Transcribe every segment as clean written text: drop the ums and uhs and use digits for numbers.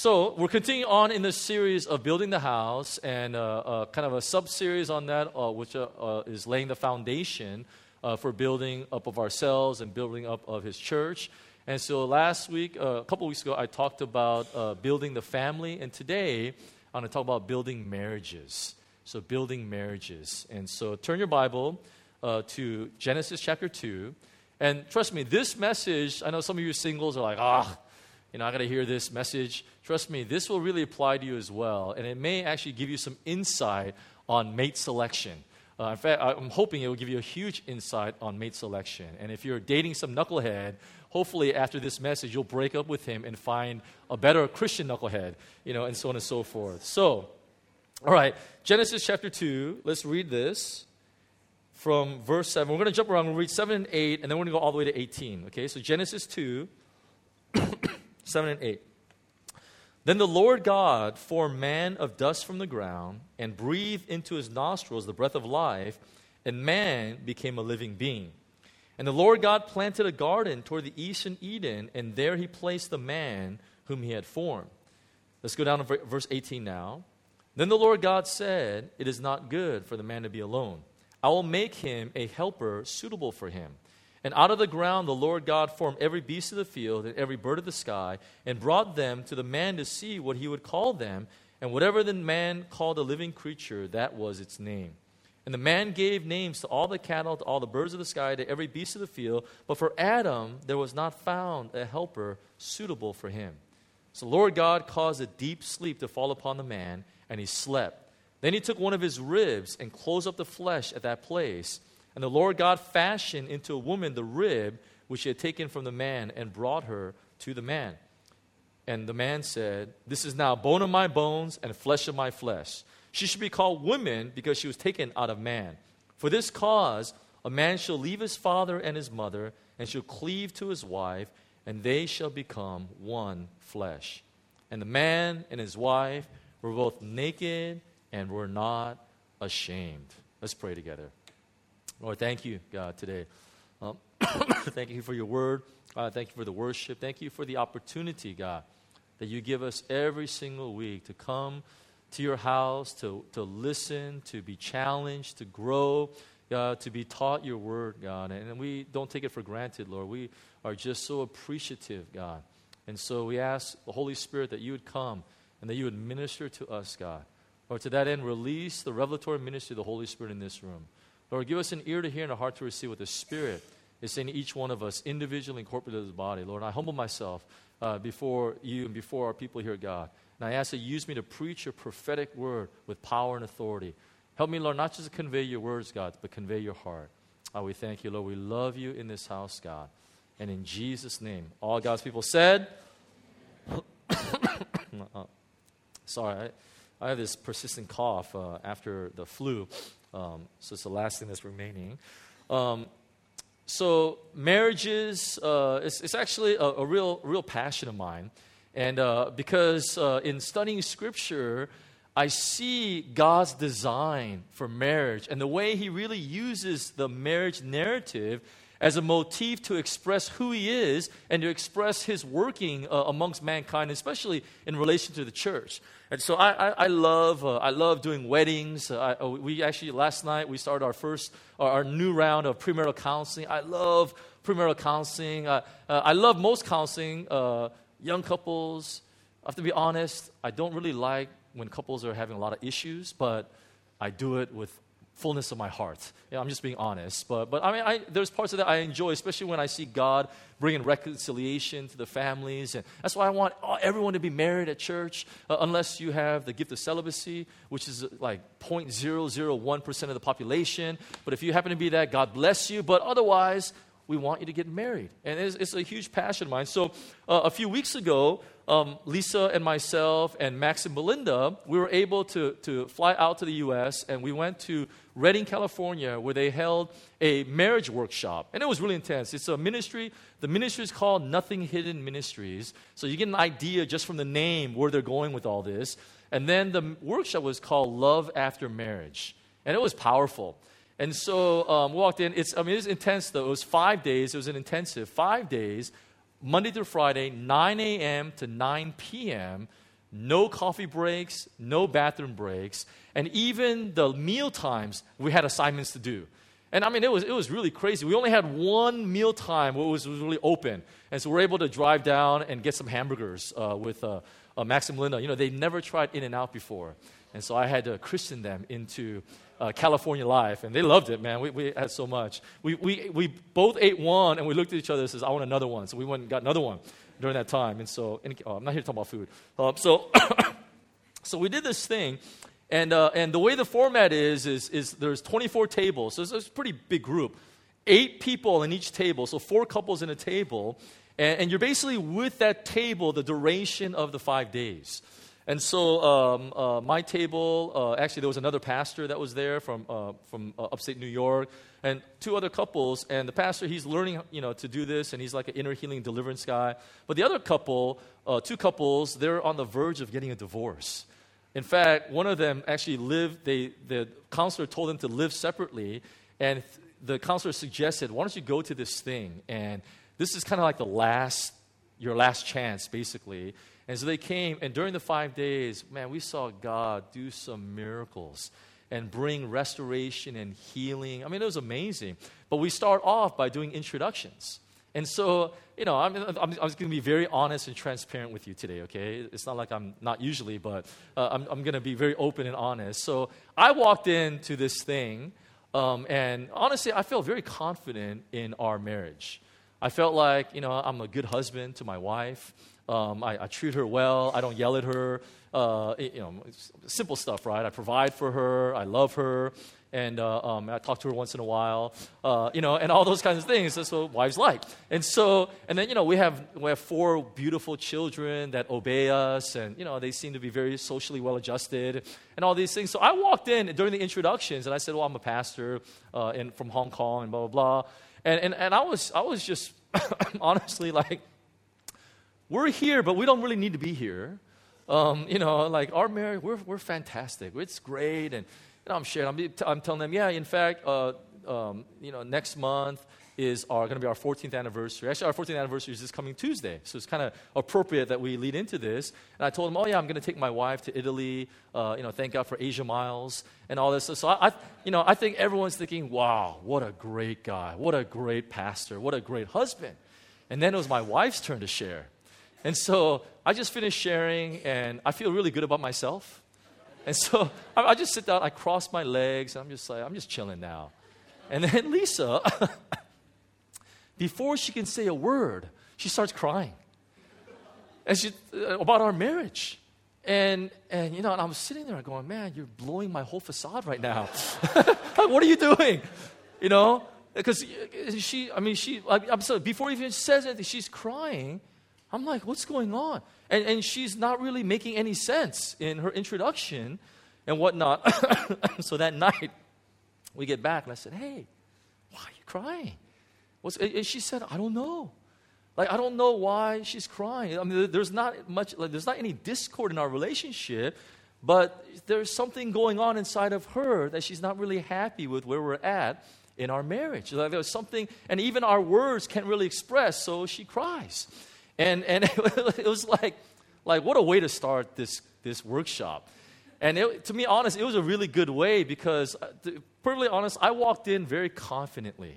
So we're continuing on in this series of building the house, and kind of a sub-series on that, which is laying the foundation for building up of ourselves and building up of His church. And so last week, a couple weeks ago, I talked about building the family, and today I'm going to talk about building marriages. So building marriages. And so turn your Bible to Genesis chapter 2. And trust me, this message, I know some of you singles are like, I got to hear this message. Trust me, this will really apply to you as well. And it may actually give you some insight on mate selection. In fact, I'm hoping it will give you a huge insight on mate selection. And if you're dating some knucklehead, hopefully after this message, you'll break up with him and find a better Christian knucklehead, and so on and so forth. So, all right, Genesis chapter 2, let's read this from verse 7. We're going to jump around. We'll read 7 and 8, and then we're going to go all the way to 18. Okay, so Genesis 2, 7 and 8. Then the Lord God formed man of dust from the ground and breathed into his nostrils the breath of life, and man became a living being. And the Lord God planted a garden toward the east in Eden, and there he placed the man whom he had formed. Let's go down to verse 18 now. Then the Lord God said, "It is not good for the man to be alone. I will make him a helper suitable for him." And out of the ground the Lord God formed every beast of the field and every bird of the sky, and brought them to the man to see what he would call them. And whatever the man called a living creature, that was its name. And the man gave names to all the cattle, to all the birds of the sky, to every beast of the field. But for Adam there was not found a helper suitable for him. So the Lord God caused a deep sleep to fall upon the man, and he slept. Then he took one of his ribs and closed up the flesh at that place. And the Lord God fashioned into a woman the rib which he had taken from the man, and brought her to the man. And the man said, "This is now bone of my bones and flesh of my flesh. She should be called woman, because she was taken out of man. For this cause a man shall leave his father and his mother, and shall cleave to his wife, and they shall become one flesh. And the man and his wife were both naked and were not ashamed." Let's pray together. Lord, thank you, God, today. Thank you for your word. Thank you for the worship. Thank you for the opportunity, God, that you give us every single week to come to your house, to listen, to be challenged, to grow, to be taught your word, God. And we don't take it for granted, Lord. We are just so appreciative, God. And so we ask the Holy Spirit that you would come and that you would minister to us, God. Lord, to that end, release the revelatory ministry of the Holy Spirit in this room. Lord, give us an ear to hear and a heart to receive what the Spirit is saying to each one of us, individually and corporately as a body. Lord, I humble myself before you and before our people here, God. And I ask that you use me to preach your prophetic word with power and authority. Help me, Lord, not just to convey your words, God, but convey your heart. We thank you, Lord. We love you in this house, God. And in Jesus' name, all God's people said, sorry, I have this persistent cough after the flu. So it's the last thing that's remaining. So marriages, it's actually a real passion of mine. And because in studying Scripture, I see God's design for marriage and the way He really uses the marriage narrative as a motif to express who He is and to express His working amongst mankind, especially in relation to the church. And so I love doing weddings. We actually last night we started our new round of premarital counseling. I love premarital counseling. I love most counseling. Young couples. I have to be honest. I don't really like when couples are having a lot of issues, but I do it with fullness of my heart. Yeah, I'm just being honest. But I mean, there's parts of that I enjoy, especially when I see God bringing reconciliation to the families. And that's why I want everyone to be married at church, unless you have the gift of celibacy, which is like 0.001% of the population. But if you happen to be that, God bless you. But otherwise, we want you to get married. And it's a huge passion of mine. So a few weeks ago, Lisa and myself and Max and Belinda, we were able to fly out to the U.S. and we went to Redding, California, where they held a marriage workshop. And it was really intense. It's a ministry. The ministry is called Nothing Hidden Ministries. So you get an idea just from the name where they're going with all this. And then the workshop was called Love After Marriage. And it was powerful. And so we walked in. It was intense, though. It was 5 days. It was an intensive 5 days, Monday through Friday, 9 a.m. to 9 p.m., no coffee breaks, no bathroom breaks, and even the meal times, we had assignments to do. And I mean, it was really crazy. We only had one meal time where it was really open. And so we were able to drive down and get some hamburgers with Max and Melinda. You know, they never tried In-N-Out before. And so I had to christen them into California life. And they loved it, man. We had so much. We both ate one, and we looked at each other and says, I want another one. So we went and got another one during that time. And so, I'm not here to talk about food. So we did this thing. And the way the format is there's 24 tables. So it's a pretty big group. 8 people in each table, so 4 couples in a table. And you're basically with that table the duration of the 5 days. And so my table, actually there was another pastor that was there from upstate New York, and 2 other couples. And the pastor, he's learning, to do this, and he's like an inner healing deliverance guy. But the other couple, 2 couples, they're on the verge of getting a divorce. In fact, one of them actually the counselor told them to live separately, and the counselor suggested, why don't you go to this thing? And this is kind of like your last chance, basically. And so they came, and during the 5 days, man, we saw God do some miracles and bring restoration and healing. I mean, it was amazing. But we start off by doing introductions. And so, I'm going to be very honest and transparent with you today, okay? It's not like I'm not usually, but I'm going to be very open and honest. So I walked into this thing, and honestly, I felt very confident in our marriage. I felt like, I'm a good husband to my wife. I treat her well. I don't yell at her. Simple stuff, right? I provide for her. I love her. And I talk to her once in a while, and all those kinds of things. That's what wives like. And then, we have 4 beautiful children that obey us, and, they seem to be very socially well-adjusted and all these things. So I walked in during the introductions, and I said, well, I'm a pastor from Hong Kong and blah, blah, blah. And I was just honestly like, we're here, but we don't really need to be here. Like our marriage, we're fantastic. It's great, and I'm sharing. I'm telling them, yeah. In fact, next month is going to be our 14th anniversary. Actually, our 14th anniversary is this coming Tuesday, so it's kind of appropriate that we lead into this. And I told them, oh yeah, I'm going to take my wife to Italy. Thank God for Asia Miles and all this. So I think everyone's thinking, wow, what a great guy, what a great pastor, what a great husband. And then it was my wife's turn to share. And so I just finished sharing, and I feel really good about myself. And so I just sit down, I cross my legs, and I'm just chilling now. And then Lisa, before she can say a word, she starts crying. And about our marriage. And I'm sitting there going, man, you're blowing my whole facade right now. What are you doing? Because I'm sorry, before he even says anything, she's crying. I'm like, what's going on? And she's not really making any sense in her introduction and whatnot. So that night, we get back, and I said, hey, why are you crying? And she said, I don't know. Like, I don't know why she's crying. I mean, there's not any discord in our relationship, but there's something going on inside of her that she's not really happy with where we're at in our marriage. Like, there's something, and even our words can't really express, so she cries. And it was like what a way to start this workshop. And to be honest, it was a really good way because, to be perfectly honest, I walked in very confidently.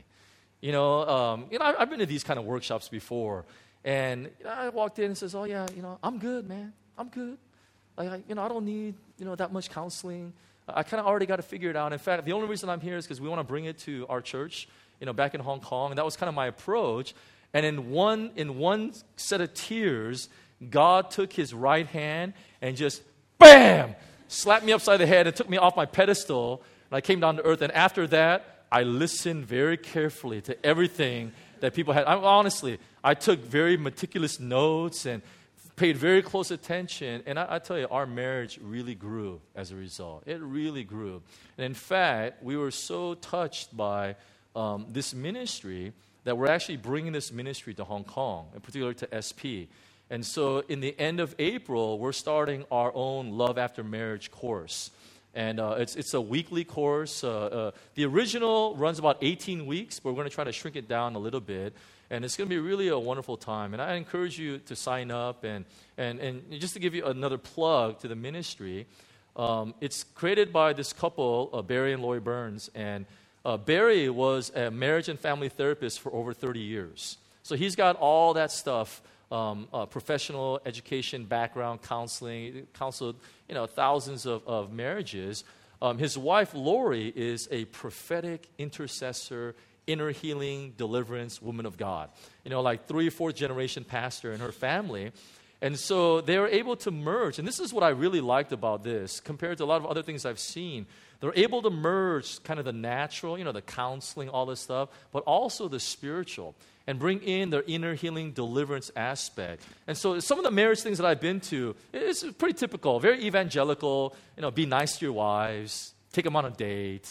I've been to these kind of workshops before, and I walked in and says, "Oh yeah, I'm good, man. I'm good. Like, I don't need that much counseling. I kind of already got to figure it out. In fact, the only reason I'm here is because we want to bring it to our church, back in Hong Kong, and that was kind of my approach." And in one set of tears, God took his right hand and just, bam, slapped me upside the head and took me off my pedestal. And I came down to earth. And after that, I listened very carefully to everything that people had. Honestly, I took very meticulous notes and paid very close attention. And I tell you, our marriage really grew as a result. It really grew. And in fact, we were so touched by this ministry that we're actually bringing this ministry to Hong Kong, in particular to SP. And so in the end of April, we're starting our own Love After Marriage course. And it's a weekly course. The original runs about 18 weeks, but we're going to try to shrink it down a little bit. And it's going to be really a wonderful time. And I encourage you to sign up. And just to give you another plug to the ministry, it's created by this couple, Barry and Lori Burns. And Barry was a marriage and family therapist for over 30 years. So he's got all that stuff, professional education background, counseled thousands of marriages. His wife, Lori, is a prophetic intercessor, inner healing, deliverance woman of God. Like 3 or 4th generation pastor in her family. And so they were able to merge. And this is what I really liked about this compared to a lot of other things I've seen. They're able to merge kind of the natural, the counseling, all this stuff, but also the spiritual and bring in their inner healing deliverance aspect. And so some of the marriage things that I've been to, it's pretty typical, very evangelical, be nice to your wives, take them on a date,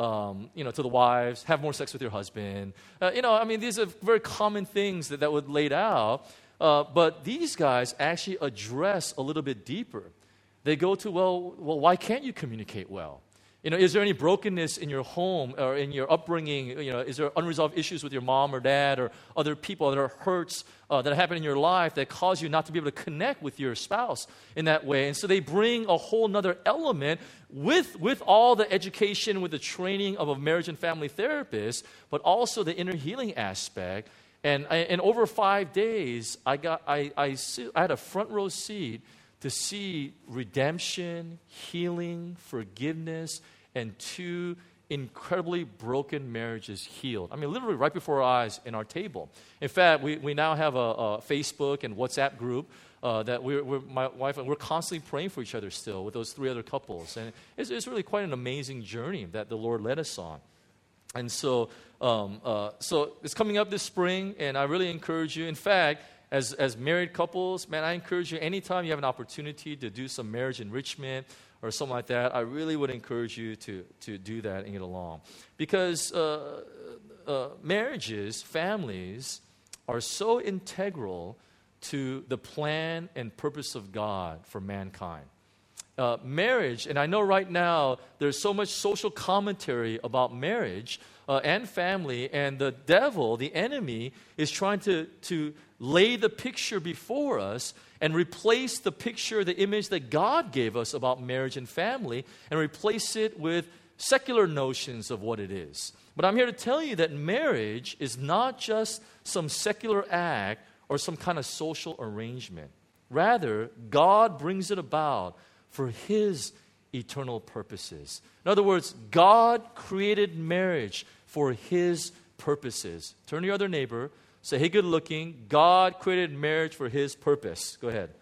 to the wives, have more sex with your husband. These are very common things that would laid out. But these guys actually address a little bit deeper. They go to, well, why can't you communicate well? Is there any brokenness in your home or in your upbringing? Is there unresolved issues with your mom or dad or other people that are hurts that happen in your life that cause you not to be able to connect with your spouse in that way? And so they bring a whole nother element with all the education, with the training of a marriage and family therapist, but also the inner healing aspect. And over 5 days, I had a front row seat to see redemption, healing, forgiveness, and 2 incredibly broken marriages healed. Literally right before our eyes in our table. In fact, we now have a Facebook and WhatsApp group that my wife and we're constantly praying for each other still with those 3 other couples. And it's really quite an amazing journey that the Lord led us on. And so it's coming up this spring, and I really encourage you. In fact, as married couples, man, I encourage you anytime you have an opportunity to do some marriage enrichment or something like that, I really would encourage you to do that and get along. Because marriages, families, are so integral to the plan and purpose of God for mankind. Marriage, and I know right now there's so much social commentary about marriage and family, and the devil, the enemy, is trying to lay the picture before us and replace the picture, the image that God gave us about marriage and family, and replace it with secular notions of what it is. But I'm here to tell you that marriage is not just some secular act or some kind of social arrangement. Rather, God brings it about for His eternal purposes. In other words, God created marriage for His purposes. Turn to your other neighbor, say, hey, good looking, God created marriage for His purpose. Go ahead.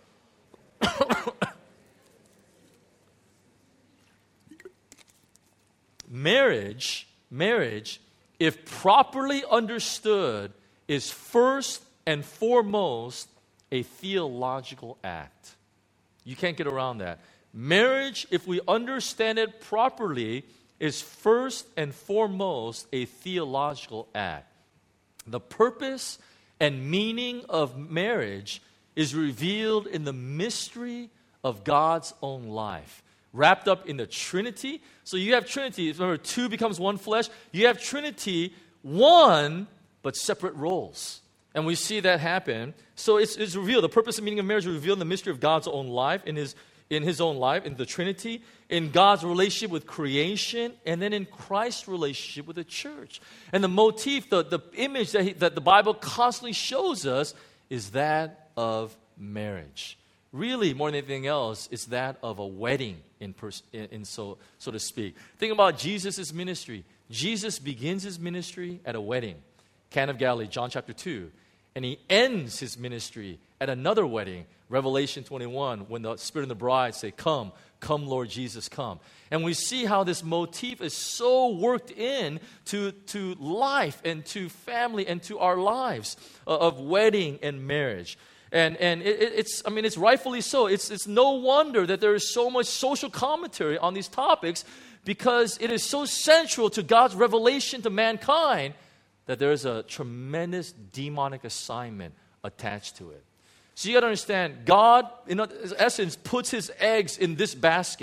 Marriage, if properly understood, is first and foremost a theological act. You can't get around that. Marriage, if we understand it properly, is first and foremost a theological act. The purpose and meaning of marriage is revealed in the mystery of God's own life, wrapped up in the Trinity. So you have Trinity. Remember, 2 becomes 1 flesh. You have Trinity, 1, but separate roles. And we see that happen. So it's revealed. The purpose and meaning of marriage is revealed in the mystery of God's own life, in His own life, in the Trinity, in God's relationship with creation, and then in Christ's relationship with the church. And the motif, the image that the Bible constantly shows us is that of marriage. Really, more than anything else, it's that of a wedding, so to speak. Think about Jesus' ministry. Jesus begins His ministry at a wedding, Cana of Galilee, John chapter 2. And He ends His ministry at another wedding, Revelation 21, when the Spirit and the bride say, come, Lord Jesus, come. And we see how this motif is so worked in to life and to family and to our lives of wedding and marriage. And it's rightfully so. It's no wonder that there is so much social commentary on these topics, because it is so central to God's revelation to mankind that there is a tremendous demonic assignment attached to it. So you got to understand, God, in essence, puts His eggs in this basket.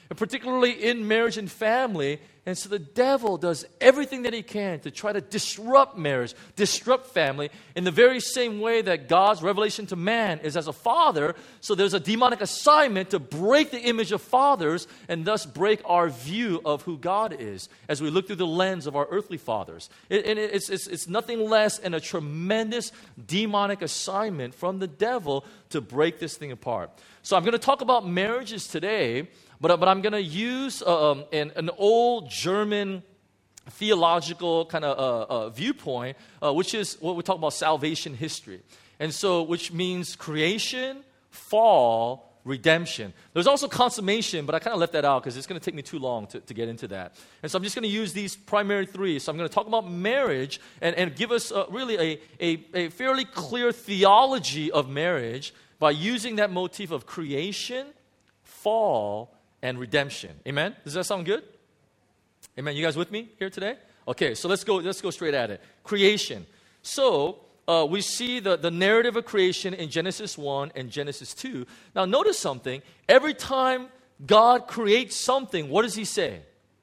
and particularly in marriage and family. And so the devil does everything that he can to try to disrupt marriage, disrupt family, in the very same way that God's revelation to man is as a father. So there's a demonic assignment to break the image of fathers and thus break our view of who God is as we look through the lens of our earthly fathers. It's nothing less than a tremendous demonic assignment from the devil to break this thing apart. So I'm going to talk about marriages today, but I'm going to use an old German theological kind of viewpoint, which is what we talk about salvation history. And so, which means creation, fall, redemption. There's also consummation, but I kind of left that out because it's going to take me too long to get into that. And so I'm just going to use these primary three. So I'm going to talk about marriage and give us really a fairly clear theology of marriage by using that motif of creation, fall, and redemption. Amen? Does that sound good? Amen. You guys with me here today? Okay, so let's go straight at it. Creation. So we see the narrative of creation in Genesis 1 and Genesis 2. Now notice something. Every time God creates something, what does he say?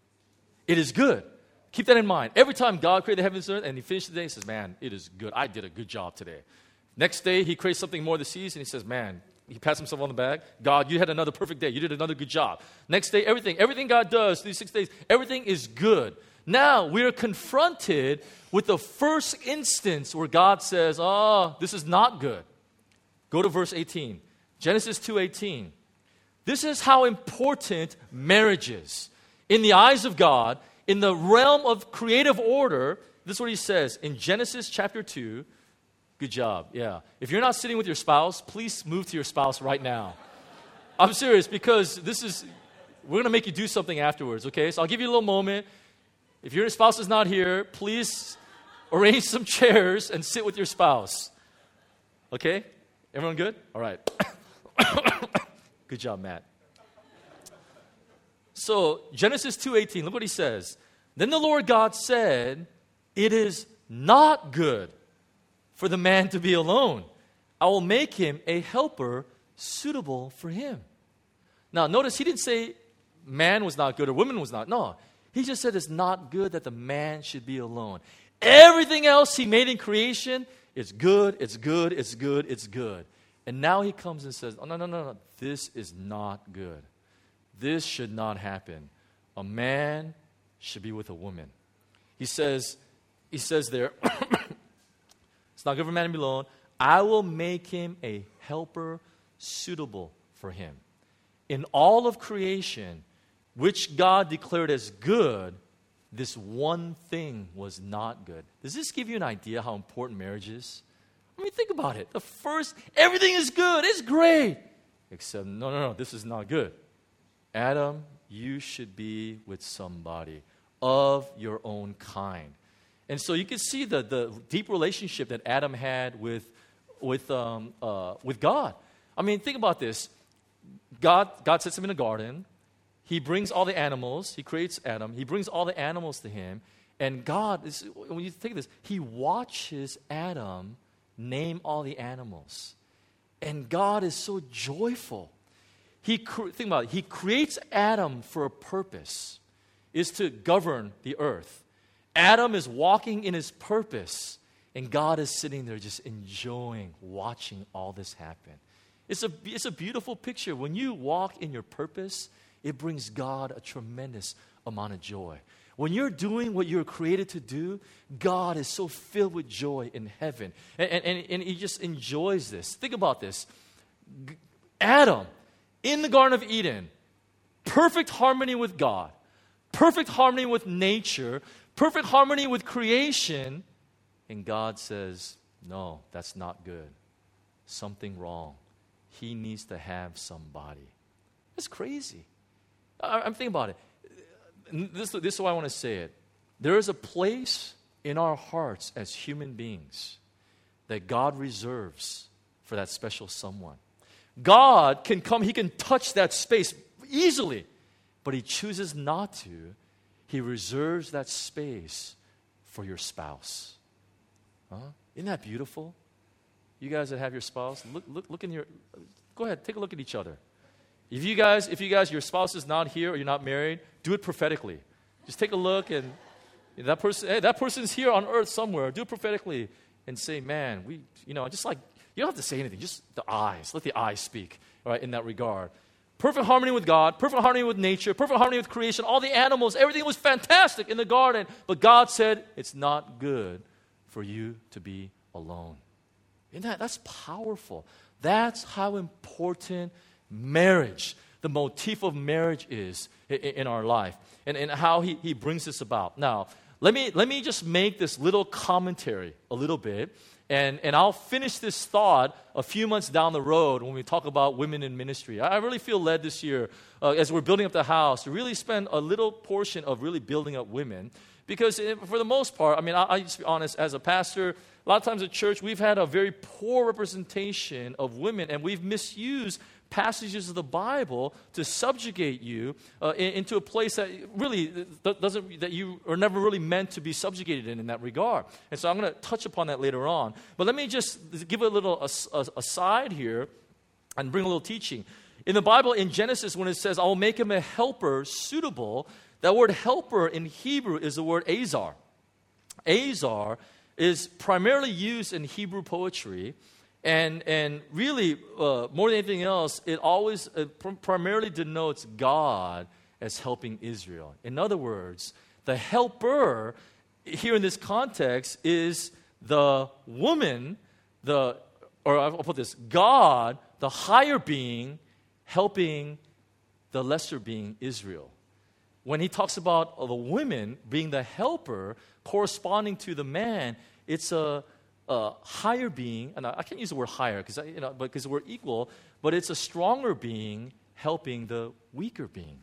It is good. Keep that in mind. Every time God created the heavens and earth and he finished the day, he says, man, it is good. I did a good job today. Next day, he creates something more of the seas and he says, man, he pats himself on the back. God, you had another perfect day. You did another good job. Next day, everything God does these 6 days, everything is good. Now, we are confronted with the first instance where God says, oh, this is not good. Go to verse 18. Genesis 2:18. This is how important marriage is. In the eyes of God, in the realm of creative order, this is what he says in Genesis chapter 2. Good job, yeah. If you're not sitting with your spouse, please move to your spouse right now. I'm serious because we're going to make you do something afterwards, okay? So I'll give you a little moment. If your spouse is not here, please arrange some chairs and sit with your spouse. Okay? Everyone good? All right. Good job, Matt. So, Genesis 2:18, look what he says. Then the Lord God said, it is not good for the man to be alone. I will make him a helper suitable for him. Now, notice he didn't say man was not good or woman was not. No, he just said it's not good that the man should be alone. Everything else he made in creation is good, it's good, it's good, it's good. And now he comes and says, oh, no, this is not good. This should not happen. A man should be with a woman. He says there, it's not good for a man to be alone. I will make him a helper suitable for him. In all of creation, which God declared as good, this one thing was not good. Does this give you an idea how important marriage is? I mean, think about it. Everything is good. It's great. Except, no, this is not good. Adam, you should be with somebody of your own kind. And so you can see the deep relationship that Adam had with God. I mean, think about this. God sets him in a garden. He brings all the animals. He creates Adam. He brings all the animals to him. And God, when you think of this, he watches Adam name all the animals. And God is so joyful. Think about it. He creates Adam for a purpose, is to govern the earth. Adam is walking in his purpose, and God is sitting there just enjoying, watching all this happen. It's a beautiful picture. When you walk in your purpose, it brings God a tremendous amount of joy. When you're doing what you're created to do, God is so filled with joy in heaven. And he just enjoys this. Think about this. Adam, in the Garden of Eden, perfect harmony with God, perfect harmony with nature, perfect harmony with creation. And God says, no, that's not good. Something wrong. He needs to have somebody. That's crazy. I'm thinking about it. This is why I want to say it. There is a place in our hearts as human beings that God reserves for that special someone. God can come, he can touch that space easily, but he chooses not to. He reserves that space for your spouse. Huh? Isn't that beautiful? You guys that have your spouse, look in your, go ahead, take a look at each other. If you guys, your spouse is not here or you're not married, do it prophetically. Just take a look and that person's here on earth somewhere. Do it prophetically and say, man, just like, you don't have to say anything. Just the eyes. Let the eyes speak, all right, in that regard. Perfect harmony with God, perfect harmony with nature, perfect harmony with creation, all the animals, everything was fantastic in the garden. But God said, it's not good for you to be alone. That's powerful. That's how important marriage, the motif of marriage is in our life, and how he brings this about. Now, let me just make this little commentary a little bit, and I'll finish this thought a few months down the road when we talk about women in ministry. I really feel led this year, as we're building up the house, to really spend a little portion of really building up women. Because for the most part, I just be honest, as a pastor, a lot of times at church, we've had a very poor representation of women, and we've misused passages of the Bible to subjugate you into a place that really that you are never really meant to be subjugated in that regard. And so I'm going to touch upon that later on. But let me just give a little aside here and bring a little teaching. In the Bible, in Genesis, when it says, I will make him a helper suitable, that word helper in Hebrew is the word azar. Azar is primarily used in Hebrew poetry, and really, more than anything else, it always primarily denotes God as helping Israel. In other words, the helper here in this context is the woman, or I'll put this, God, the higher being, helping the lesser being, Israel. When he talks about the women being the helper corresponding to the man, it's a higher being, and I can't use the word higher because we're equal, but it's a stronger being helping the weaker being.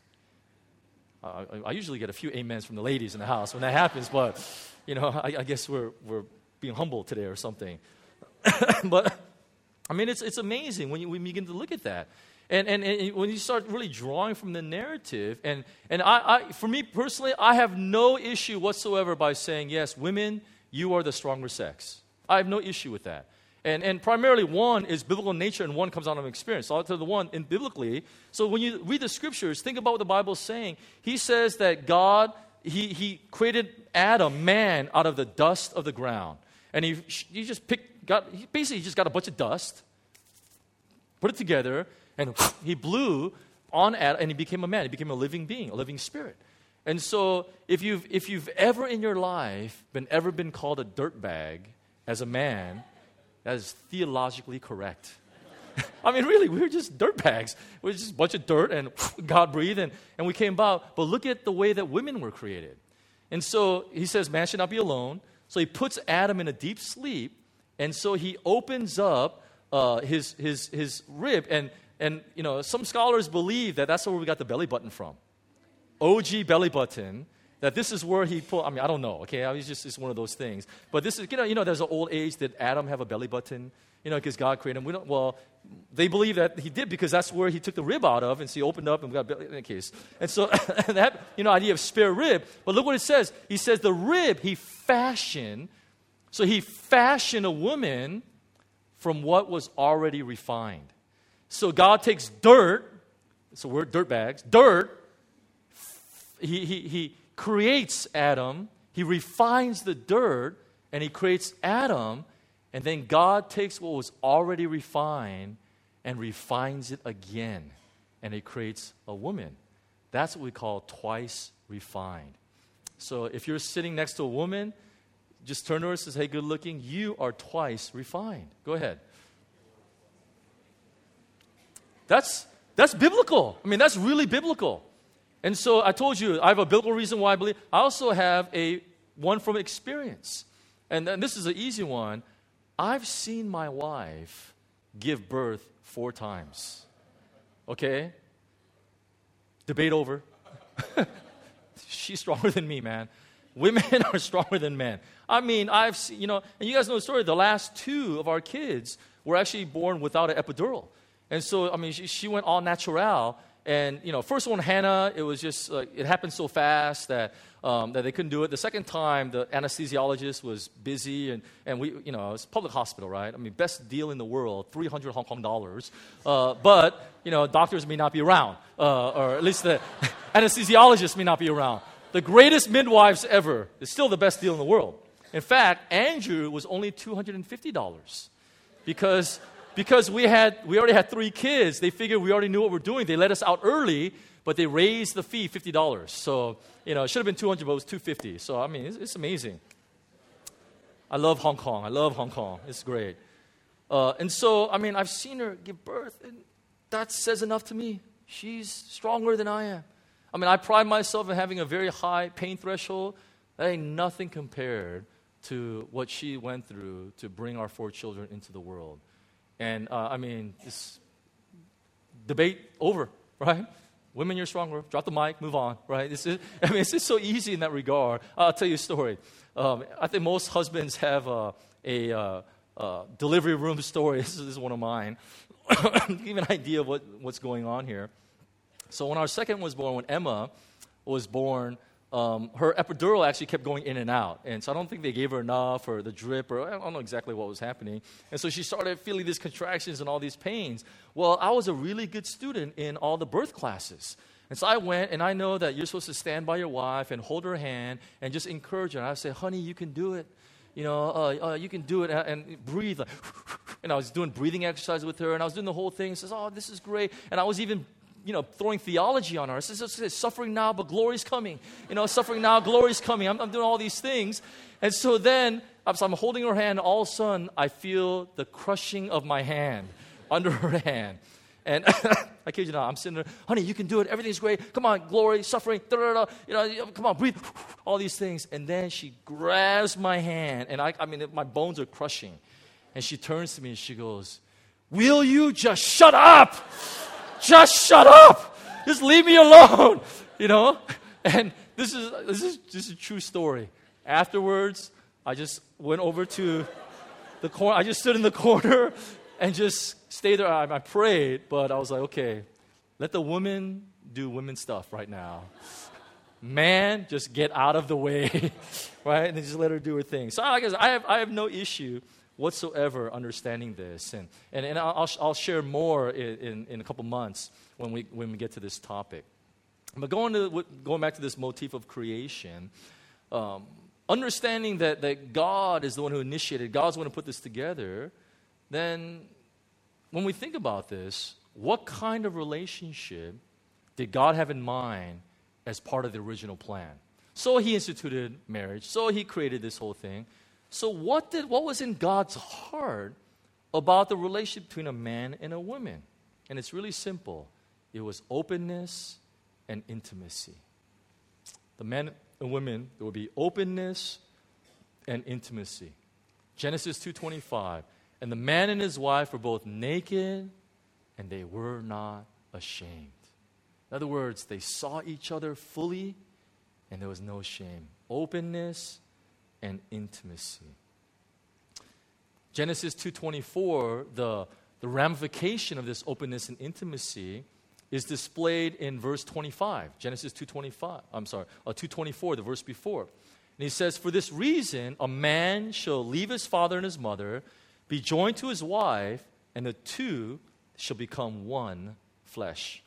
I usually get a few amens from the ladies in the house when that happens, but I guess we're being humble today or something. But it's amazing when you begin to look at that. And when you start really drawing from the narrative, and for me personally, I have no issue whatsoever by saying, yes, women, you are the stronger sex. I have no issue with that. And primarily, one is biblical nature, and one comes out of experience. So I'll tell the one in biblically. So when you read the scriptures, think about what the Bible is saying. He says that God, he created Adam, man, out of the dust of the ground. And he just basically just got a bunch of dust, put it together, and he blew on Adam, and he became a man. He became a living being, a living spirit. And so if you've ever in your life been called a dirtbag as a man, that is theologically correct. Really, we were just dirtbags. We were just a bunch of dirt, and God breathed, and we came about. But look at the way that women were created. And so he says, man should not be alone. So he puts Adam in a deep sleep, and so he opens up his rib, and some scholars believe that that's where we got the belly button from. OG belly button, that this is where he pulled, I don't know, okay? It's one of those things. But this is, there's an old age. Did Adam have a belly button? Because God created him. They believe that he did because that's where he took the rib out of, and so he opened up and we got a belly, in any case. And so that, idea of spare rib. But look what it says. He says the rib he fashioned a woman from what was already refined. So God takes dirt, so we're dirtbags, dirt, he creates Adam, he refines the dirt, and he creates Adam, and then God takes what was already refined and refines it again, and he creates a woman. That's what we call twice refined. So if you're sitting next to a woman, just turn to her and say, hey, good looking, you are twice refined. Go ahead. That's biblical. That's really biblical. And so I told you, I have a biblical reason why I believe. I also have one from experience. And this is an easy one. I've seen my wife give birth 4 times. Okay? Debate over. She's stronger than me, man. Women are stronger than men. I've seen, and you guys know the story. The last 2 of our kids were actually born without an epidural. And so, she went all natural. And, first one, Hannah, it was just, it happened so fast that they couldn't do it. The second time, the anesthesiologist was busy, and we, it's a public hospital, right? I mean, best deal in the world, 300 Hong Kong dollars. But, doctors may not be around, or at least the anesthesiologist may not be around. The greatest midwives ever is still the best deal in the world. In fact, Andrew was only $250 because we already had 3 kids. They figured we already knew what we're doing. They let us out early, but they raised the fee $50. So, it should have been $200, but it was $250. So, I mean, it's amazing. I love Hong Kong. It's great. And so, I mean, I've seen her give birth, and that says enough to me. She's stronger than I am. I mean, I pride myself in having a very high pain threshold. That ain't nothing compared to what she went through to bring our 4 children into the world. And, I mean, this debate over, right? Women, you're stronger. Drop the mic, move on, right? It's just so easy in that regard. I'll tell you a story. I think most husbands have a delivery room story. This is one of mine. Give you an idea of what's going on here. So when our second was born, when Emma was born, her epidural actually kept going in and out. And so I don't think they gave her enough or the drip, or I don't know exactly what was happening. And so she started feeling these contractions and all these pains. Well, I was a really good student in all the birth classes. And so I went, and I know that you're supposed to stand by your wife and hold her hand and just encourage her. And I would say, honey, you can do it. You can do it, and breathe. Like, and I was doing breathing exercise with her, and I was doing the whole thing. She says, oh, this is great. And I was even throwing theology on her. I said, suffering now, but glory's coming. Suffering now, glory's coming. I'm doing all these things. And so then, as I'm holding her hand, all of a sudden, I feel the crushing of my hand under her hand. And I kid you not, I'm sitting there, honey, you can do it. Everything's great. Come on, glory, suffering, come on, breathe. All these things. And then she grabs my hand, and I mean, my bones are crushing. And she turns to me and she goes, will you just shut up? Just shut up. Just leave me alone. And this is a true story. Afterwards, I just went over to the corner. I just stood in the corner and just stayed there. I prayed, but I was like, okay, let the women do women stuff right now. Man, just get out of the way, right? And then just let her do her thing. So I guess I have no issue whatsoever understanding this, and I'll share more in a couple months when we get to this topic. But going back to this motif of creation, understanding that God is the one who initiated, God's the one who put this together, then when we think about this, what kind of relationship did God have in mind as part of the original plan? So He instituted marriage, so He created this whole thing. So what was in God's heart about the relationship between a man and a woman? And it's really simple. It was openness and intimacy. The men and women, there would be openness and intimacy. Genesis 2:25. And the man and his wife were both naked, and they were not ashamed. In other words, they saw each other fully, and there was no shame. Openness and intimacy. Genesis 2:24, the ramification of this openness and intimacy is displayed in verse 25. Genesis 2:24, the verse before. And he says, for this reason, a man shall leave his father and his mother, be joined to his wife, and the two shall become one flesh.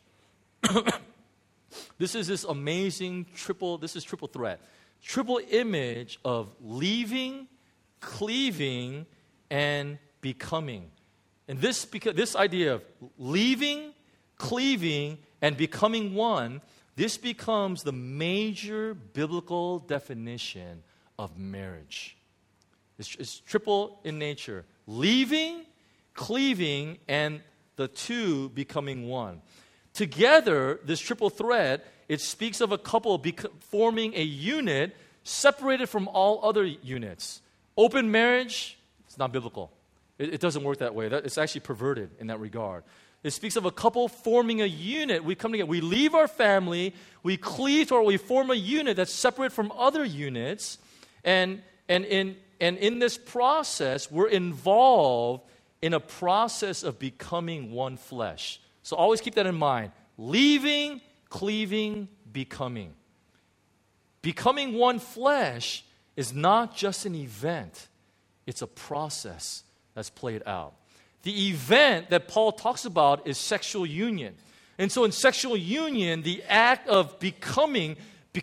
This is this amazing triple threat. Triple image of leaving, cleaving, and becoming. And this idea of leaving, cleaving, and becoming one, this becomes the major biblical definition of marriage. It's triple in nature. Leaving, cleaving, and the two becoming one. Together, this triple thread, it speaks of a couple forming a unit separated from all other units. Open marriage, it's not biblical. It doesn't work that way. It's actually perverted in that regard. It speaks of a couple forming a unit. We come together. We leave our family. We cleave or we form a unit that's separate from other units. And in this process, we're involved in a process of becoming one flesh. So always keep that in mind. leaving, cleaving, becoming. Becoming one flesh is not just an event. It's a process that's played out. The event that Paul talks about is sexual union. And so in sexual union, the act of becoming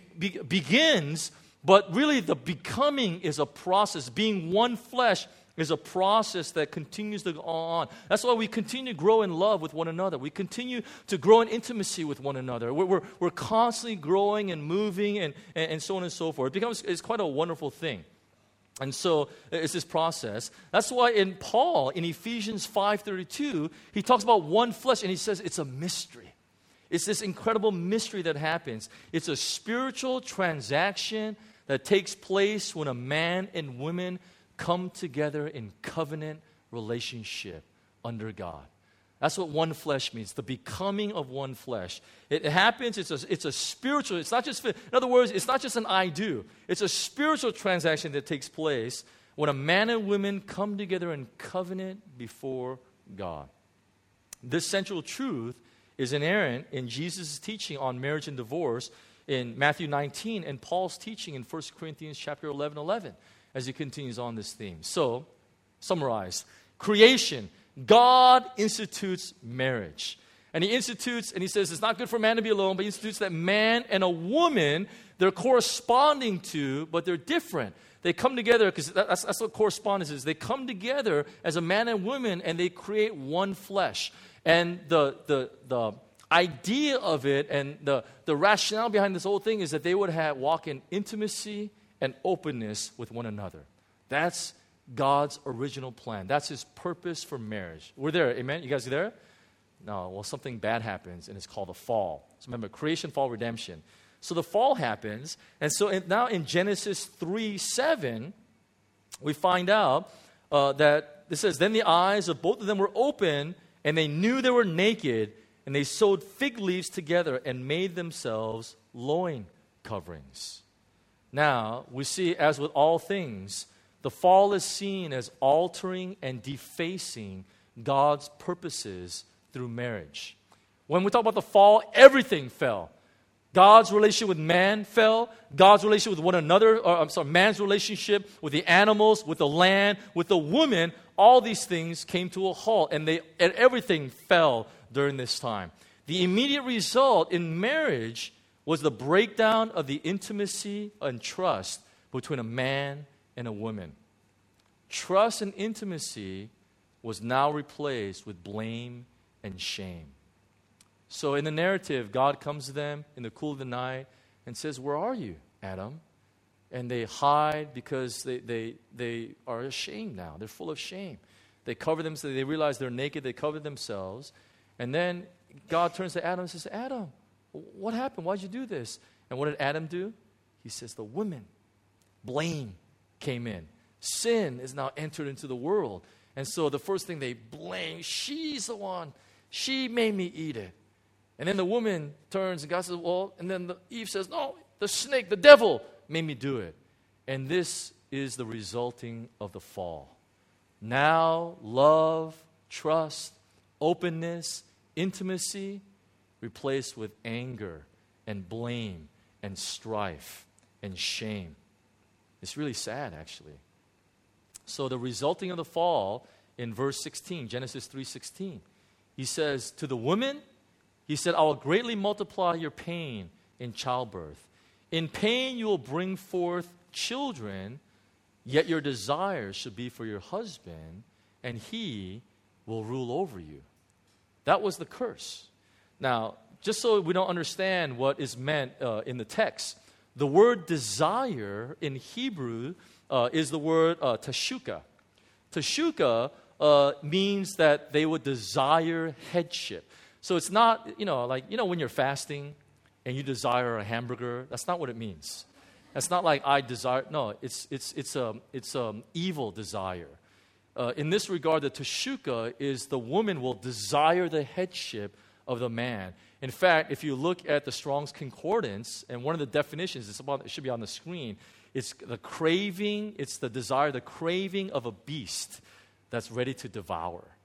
begins, but really the becoming is a process. Being one flesh is a process that continues to go on. That's why we continue to grow in love with one another. We continue to grow in intimacy with one another. We're constantly growing and moving and so on and so forth. It's quite a wonderful thing. And so it's this process. That's why in Paul, in Ephesians 5:32, he talks about one flesh, and he says it's a mystery. It's this incredible mystery that happens. It's a spiritual transaction that takes place when a man and woman come together in covenant relationship under God. That's what one flesh means, the becoming of one flesh. It happens, it's a spiritual, it's not just, in other words, it's not just an I do. It's a spiritual transaction that takes place when a man and woman come together in covenant before God. This central truth is inherent in Jesus' teaching on marriage and divorce in Matthew 19 and Paul's teaching in 1 Corinthians chapter 11 as he continues on this theme. So, summarize. Creation. God institutes marriage. And he institutes, and he says it's not good for man to be alone, but he institutes that man and a woman, they're corresponding to, but they're different. They come together, because that's what correspondence is. They come together as a man and woman, and they create one flesh. And the idea of it and the rationale behind this whole thing is that they would walk in intimacy and openness with one another. That's God's original plan. That's his purpose for marriage. We're there, amen? You guys are there? No, well, something bad happens, and it's called a fall. So remember, creation, fall, redemption. So the fall happens, and so now in Genesis 3:7, we find out that it says, then the eyes of both of them were open, and they knew they were naked, and they sewed fig leaves together and made themselves loin coverings. Now, we see, as with all things, the fall is seen as altering and defacing God's purposes through marriage. When we talk about the fall, everything fell. God's relationship with man fell. God's relationship with one another, man's relationship with the animals, with the land, with the woman, all these things came to a halt, and everything fell during this time. The immediate result in marriage was the breakdown of the intimacy and trust between a man and a woman. Trust and intimacy was now replaced with blame and shame. So in the narrative, God comes to them in the cool of the night and says, where are you, Adam? And they hide because they are ashamed now. They're full of shame. They cover them, so they realize they're naked. They cover themselves. And then God turns to Adam and says, Adam, what happened? Why'd you do this? And what did Adam do? He says, the woman. Blame came in. Sin is now entered into the world. And so the first thing they blame, she's the one. She made me eat it. And then the woman turns and God says, well, and then Eve says, no, the snake, the devil made me do it. And this is the resulting of the fall. Now, love, trust, openness, intimacy, replaced with anger and blame and strife and shame. It's really sad, actually. So the resulting of the fall in verse 16, Genesis 3:16, he says, to the woman, he said, I will greatly multiply your pain in childbirth. In pain you will bring forth children, yet your desires should be for your husband, and he will rule over you. That was the curse. Now, just so we don't understand what is meant in the text, the word desire in Hebrew is the word tashuka. Tashuka means that they would desire headship. So it's not, when you're fasting and you desire a hamburger, that's not what it means. That's not like I desire, no, it's evil desire. In this regard, the tashuka is the woman will desire the headship of the man. In fact, if you look at the Strong's Concordance, and one of the definitions, it should be on the screen, it's the craving, it's the desire, the craving of a beast that's ready to devour.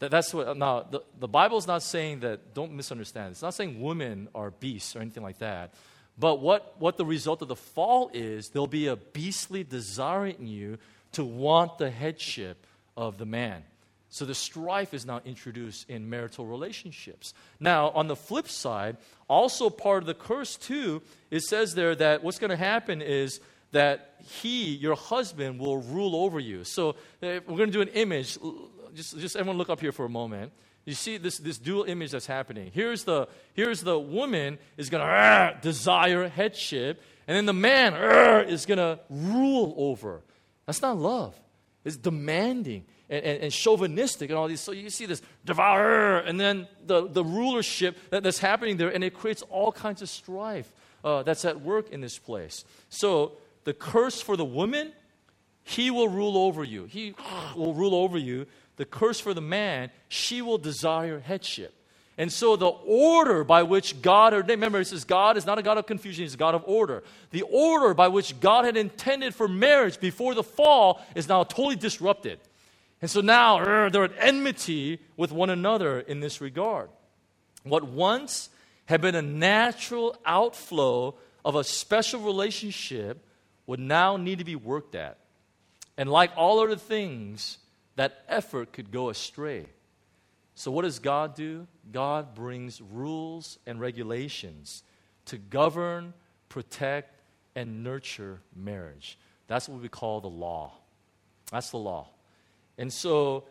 That's what, now, the Bible's not saying that, don't misunderstand. It's not saying women are beasts or anything like that. But what the result of the fall is, there'll be a beastly desire in you to want the headship of the man. So the strife is now introduced in marital relationships. Now, on the flip side, also part of the curse too, it says there that what's going to happen is that your husband, will rule over you. So we're going to do an image. Just everyone look up here for a moment. You see this dual image that's happening. Here's the woman is going to desire headship, and then the man is going to rule over. That's not love. It's demanding and chauvinistic and all these. So you see this devour, and then the rulership that's happening there, and it creates all kinds of strife that's at work in this place. So the curse for the woman, he will rule over you. He will rule over you. The curse for the man, she will desire headship. And so the order by which God, remember it says God is not a God of confusion, He's a God of order. The order by which God had intended for marriage before the fall is now totally disrupted. And so now they're at enmity with one another in this regard. What once had been a natural outflow of a special relationship would now need to be worked at. And like all other things, that effort could go astray. So what does God do? God brings rules and regulations to govern, protect, and nurture marriage. That's what we call the law. That's the law. And so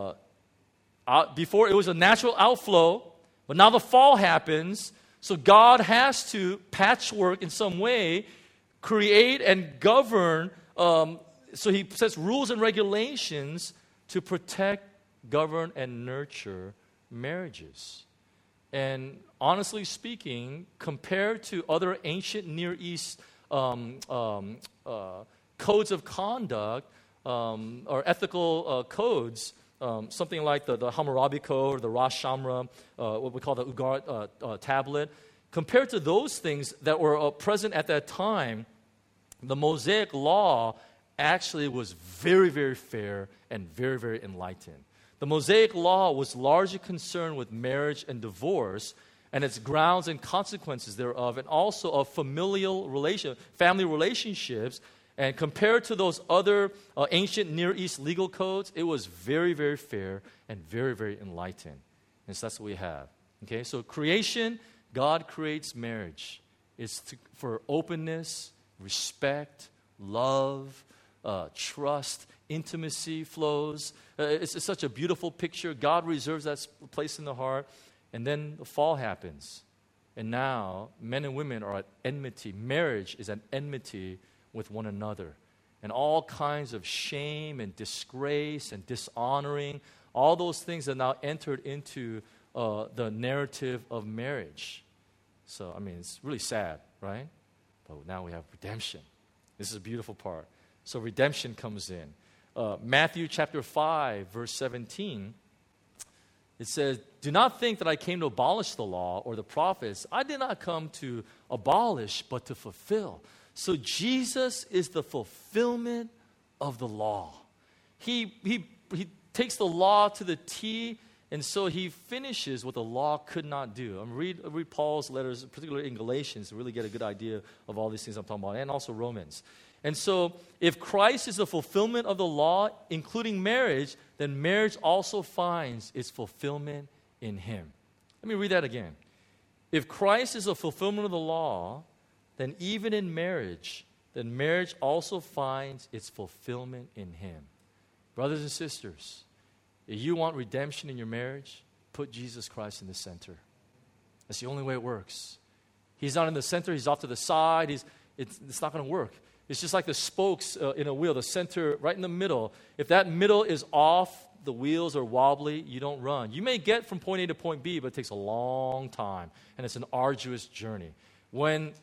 before it was a natural outflow, but now the fall happens, so God has to patchwork in some way, create and govern. So He sets rules and regulations to protect, govern, and nurture marriages. And honestly speaking, compared to other ancient Near East codes of conduct or ethical codes, something like the Hammurabi Code or the Rosh Hashanah, what we call the Ugarit tablet, compared to those things that were present at that time, the Mosaic Law actually was very, very fair and very, very enlightened. The Mosaic Law was largely concerned with marriage and divorce and its grounds and consequences thereof, and also of family relationships. And compared to those other ancient Near East legal codes, it was very, very fair and very, very enlightened. And so that's what we have. Okay, so creation, God creates marriage. It's for openness, respect, love, trust, intimacy flows. It's such a beautiful picture. God reserves that place in the heart. And then the fall happens. And now men and women are at enmity. Marriage is at enmity with one another. And all kinds of shame and disgrace and dishonoring, all those things are now entered into the narrative of marriage. So, I mean, it's really sad, right? But now we have redemption. This is a beautiful part. So redemption comes in. Matthew chapter 5, verse 17, it says, "Do not think that I came to abolish the law or the prophets. I did not come to abolish, but to fulfill." So Jesus is the fulfillment of the law. He takes the law to the T, and so He finishes what the law could not do. Read Paul's letters, particularly in Galatians, to really get a good idea of all these things I'm talking about, and also Romans. And so if Christ is the fulfillment of the law, including marriage, then marriage also finds its fulfillment in Him. Let me read that again. If Christ is the fulfillment of the law, then even in marriage, then marriage also finds its fulfillment in Him. Brothers and sisters, if you want redemption in your marriage, put Jesus Christ in the center. That's the only way it works. He's not in the center, He's off to the side. It's not going to work. It's just like the spokes in a wheel, the center right in the middle. If that middle is off, the wheels are wobbly, you don't run. You may get from point A to point B, but it takes a long time, and it's an arduous journey. When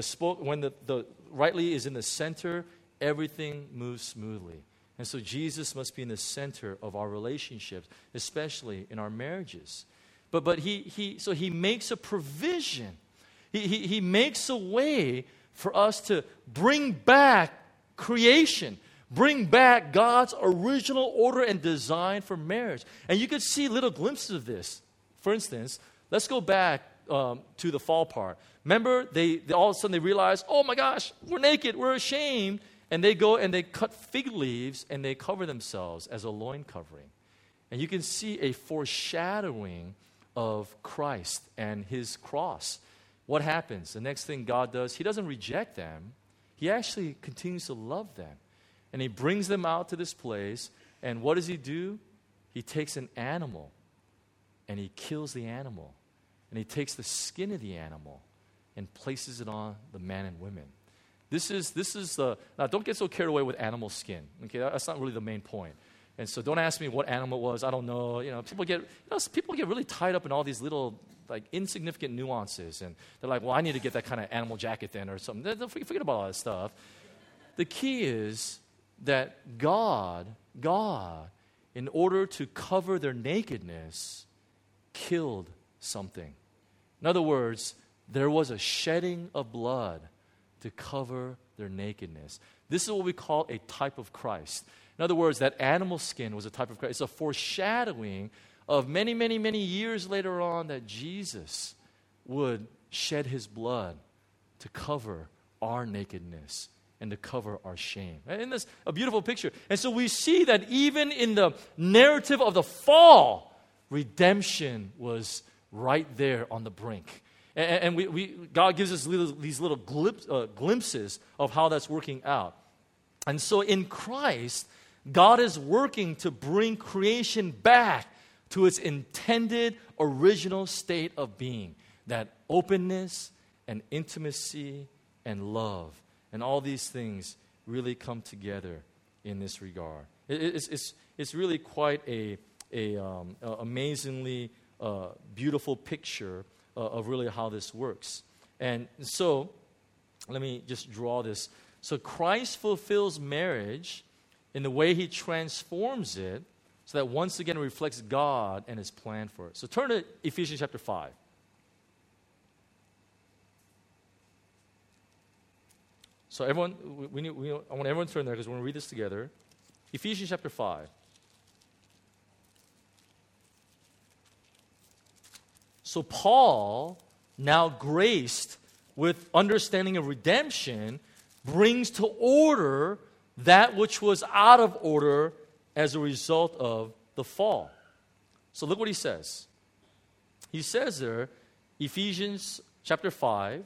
the rightly is in the center, everything moves smoothly. And so Jesus must be in the center of our relationships, especially in our marriages. But he makes a provision. He makes a way for us to bring back creation, bring back God's original order and design for marriage. And you could see little glimpses of this. For instance, let's go back to the fall part. Remember, they all of a sudden they realize, oh my gosh, we're naked, we're ashamed. And they go and they cut fig leaves and they cover themselves as a loin covering. And you can see a foreshadowing of Christ and his cross. What happens? The next thing God does, he doesn't reject them. He actually continues to love them. And he brings them out to this place. And what does he do? He takes an animal and he kills the animal. And he takes the skin of the animal and places it on the man and women. This is now don't get so carried away with animal skin. Okay, that's not really the main point. And so don't ask me what animal it was. I don't know. People get really tied up in all these little like insignificant nuances, and they're like, well, I need to get that kind of animal jacket then or something. Forget about all that stuff. The key is that God, in order to cover their nakedness, killed something. In other words, there was a shedding of blood to cover their nakedness. This is what we call a type of Christ. In other words, that animal skin was a type of Christ. It's a foreshadowing of many, many, many years later on that Jesus would shed his blood to cover our nakedness and to cover our shame. Isn't this a beautiful picture? And so we see that even in the narrative of the fall, redemption was right there on the brink. And God gives us these little glimpses of how that's working out. And so in Christ, God is working to bring creation back to its intended original state of being. That openness and intimacy and love. And all these things really come together in this regard. It's really quite a amazingly beautiful picture of really how this works. And so, let me just draw this. So Christ fulfills marriage in the way he transforms it so that once again it reflects God and his plan for it. So turn to Ephesians chapter 5. So everyone, I want everyone to turn there because we're going to read this together. Ephesians chapter 5. So Paul, now graced with understanding of redemption, brings to order that which was out of order as a result of the fall. So look what he says. He says there, Ephesians chapter 5,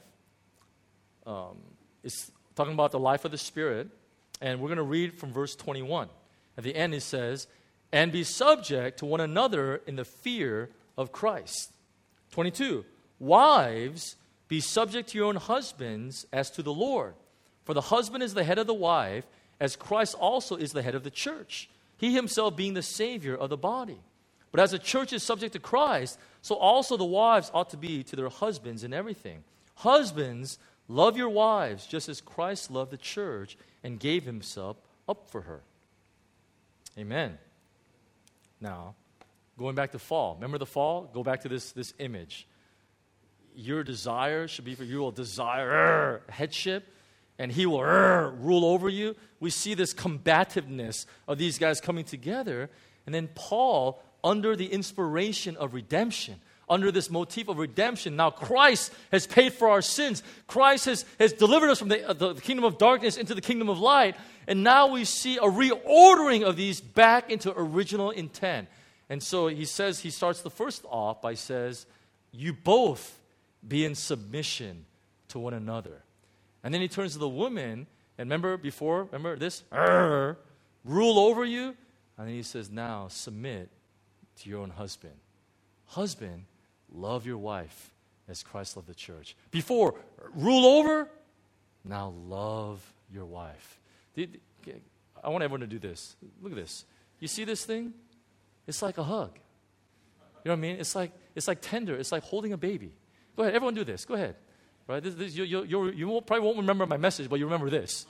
is talking about the life of the Spirit, and we're going to read from verse 21. At the end it says, and be subject to one another in the fear of Christ. 22, wives, be subject to your own husbands as to the Lord. For the husband is the head of the wife, as Christ also is the head of the church, he himself being the Savior of the body. But as the church is subject to Christ, so also the wives ought to be to their husbands in everything. Husbands, love your wives, just as Christ loved the church and gave himself up for her. Amen. Now, going back to fall. Remember the fall? Go back to this image. Your desire should be for you will desire headship, and he will rule over you. We see this combativeness of these guys coming together. And then Paul, under the inspiration of redemption, under this motif of redemption, now Christ has paid for our sins. Christ has delivered us from the kingdom of darkness into the kingdom of light. And now we see a reordering of these back into original intent. And so he says, he starts the first off by says, you both be in submission to one another. And then he turns to the woman, and remember this? Rule over you. And then he says, now submit to your own husband. Husband, love your wife as Christ loved the church. Before, rule over. Now love your wife. I want everyone to do this. Look at this. You see this thing? It's like a hug. You know what I mean? It's like tender. It's like holding a baby. Go ahead, everyone do this. Go ahead. Right? You probably won't remember my message, but you remember this.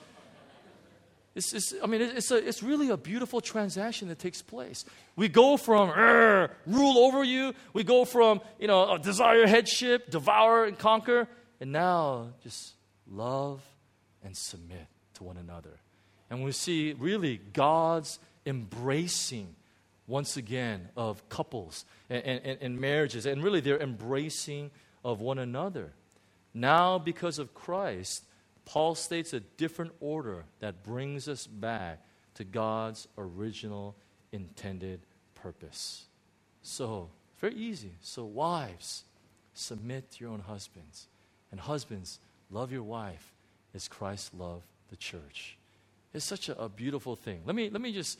It's really a beautiful transaction that takes place. We go from rule over you. We go from desire headship, devour and conquer, and now just love and submit to one another. And we see really God's embracing once again of couples and marriages, and really their embracing of one another. Now, because of Christ, Paul states a different order that brings us back to God's original intended purpose. So, very easy. So, wives, submit to your own husbands. And husbands, love your wife as Christ loved the church. It's such a beautiful thing. Let me just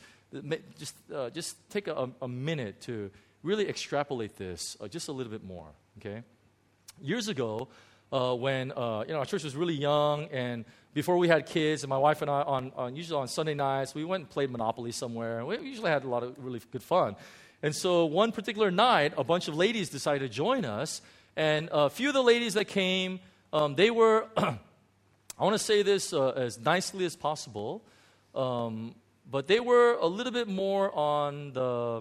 take a minute to really extrapolate this just a little bit more. Okay, years ago, when our church was really young, and before we had kids, and my wife and I usually on Sunday nights we went and played Monopoly somewhere. We usually had a lot of really good fun. And so one particular night, a bunch of ladies decided to join us, and a few of the ladies that came, they were, I want to say this as nicely as possible, but they were a little bit more on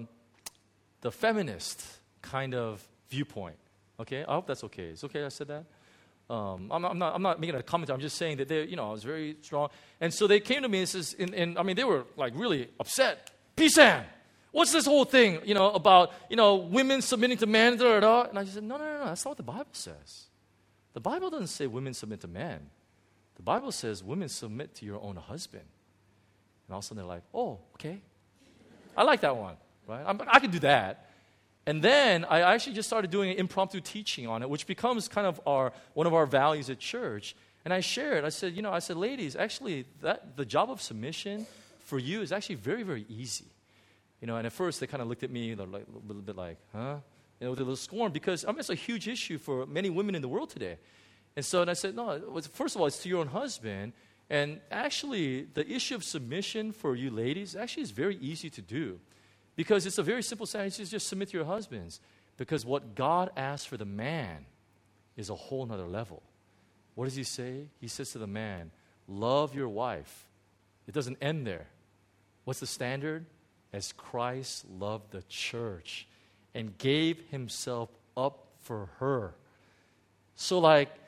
the feminist kind of viewpoint. Okay, I hope that's okay. It's okay I said that? I'm not making a comment. I'm just saying that they, I was very strong. And so they came to me and says, and they were like really upset. P-Sam, what's this whole thing, about, women submitting to men, da, da, da. And I just said, no, that's not what the Bible says. The Bible doesn't say women submit to men. The Bible says women submit to your own husband. And all of a sudden they're like, oh, okay. I like that one, right? I can do that. And then I actually just started doing an impromptu teaching on it, which becomes kind of one of our values at church. And I shared, I said, ladies, actually, the job of submission for you is actually very, very easy. And at first they kind of looked at me like, a little bit like, huh? With a little scorn, because it's a huge issue for many women in the world today. And I said, no, first of all, it's to your own husband. And actually, the issue of submission for you ladies actually is very easy to do. Because it's a very simple sentence. It's just submit to your husbands. Because what God asks for the man is a whole nother level. What does he say? He says to the man, love your wife. It doesn't end there. What's the standard? As Christ loved the church and gave himself up for her. So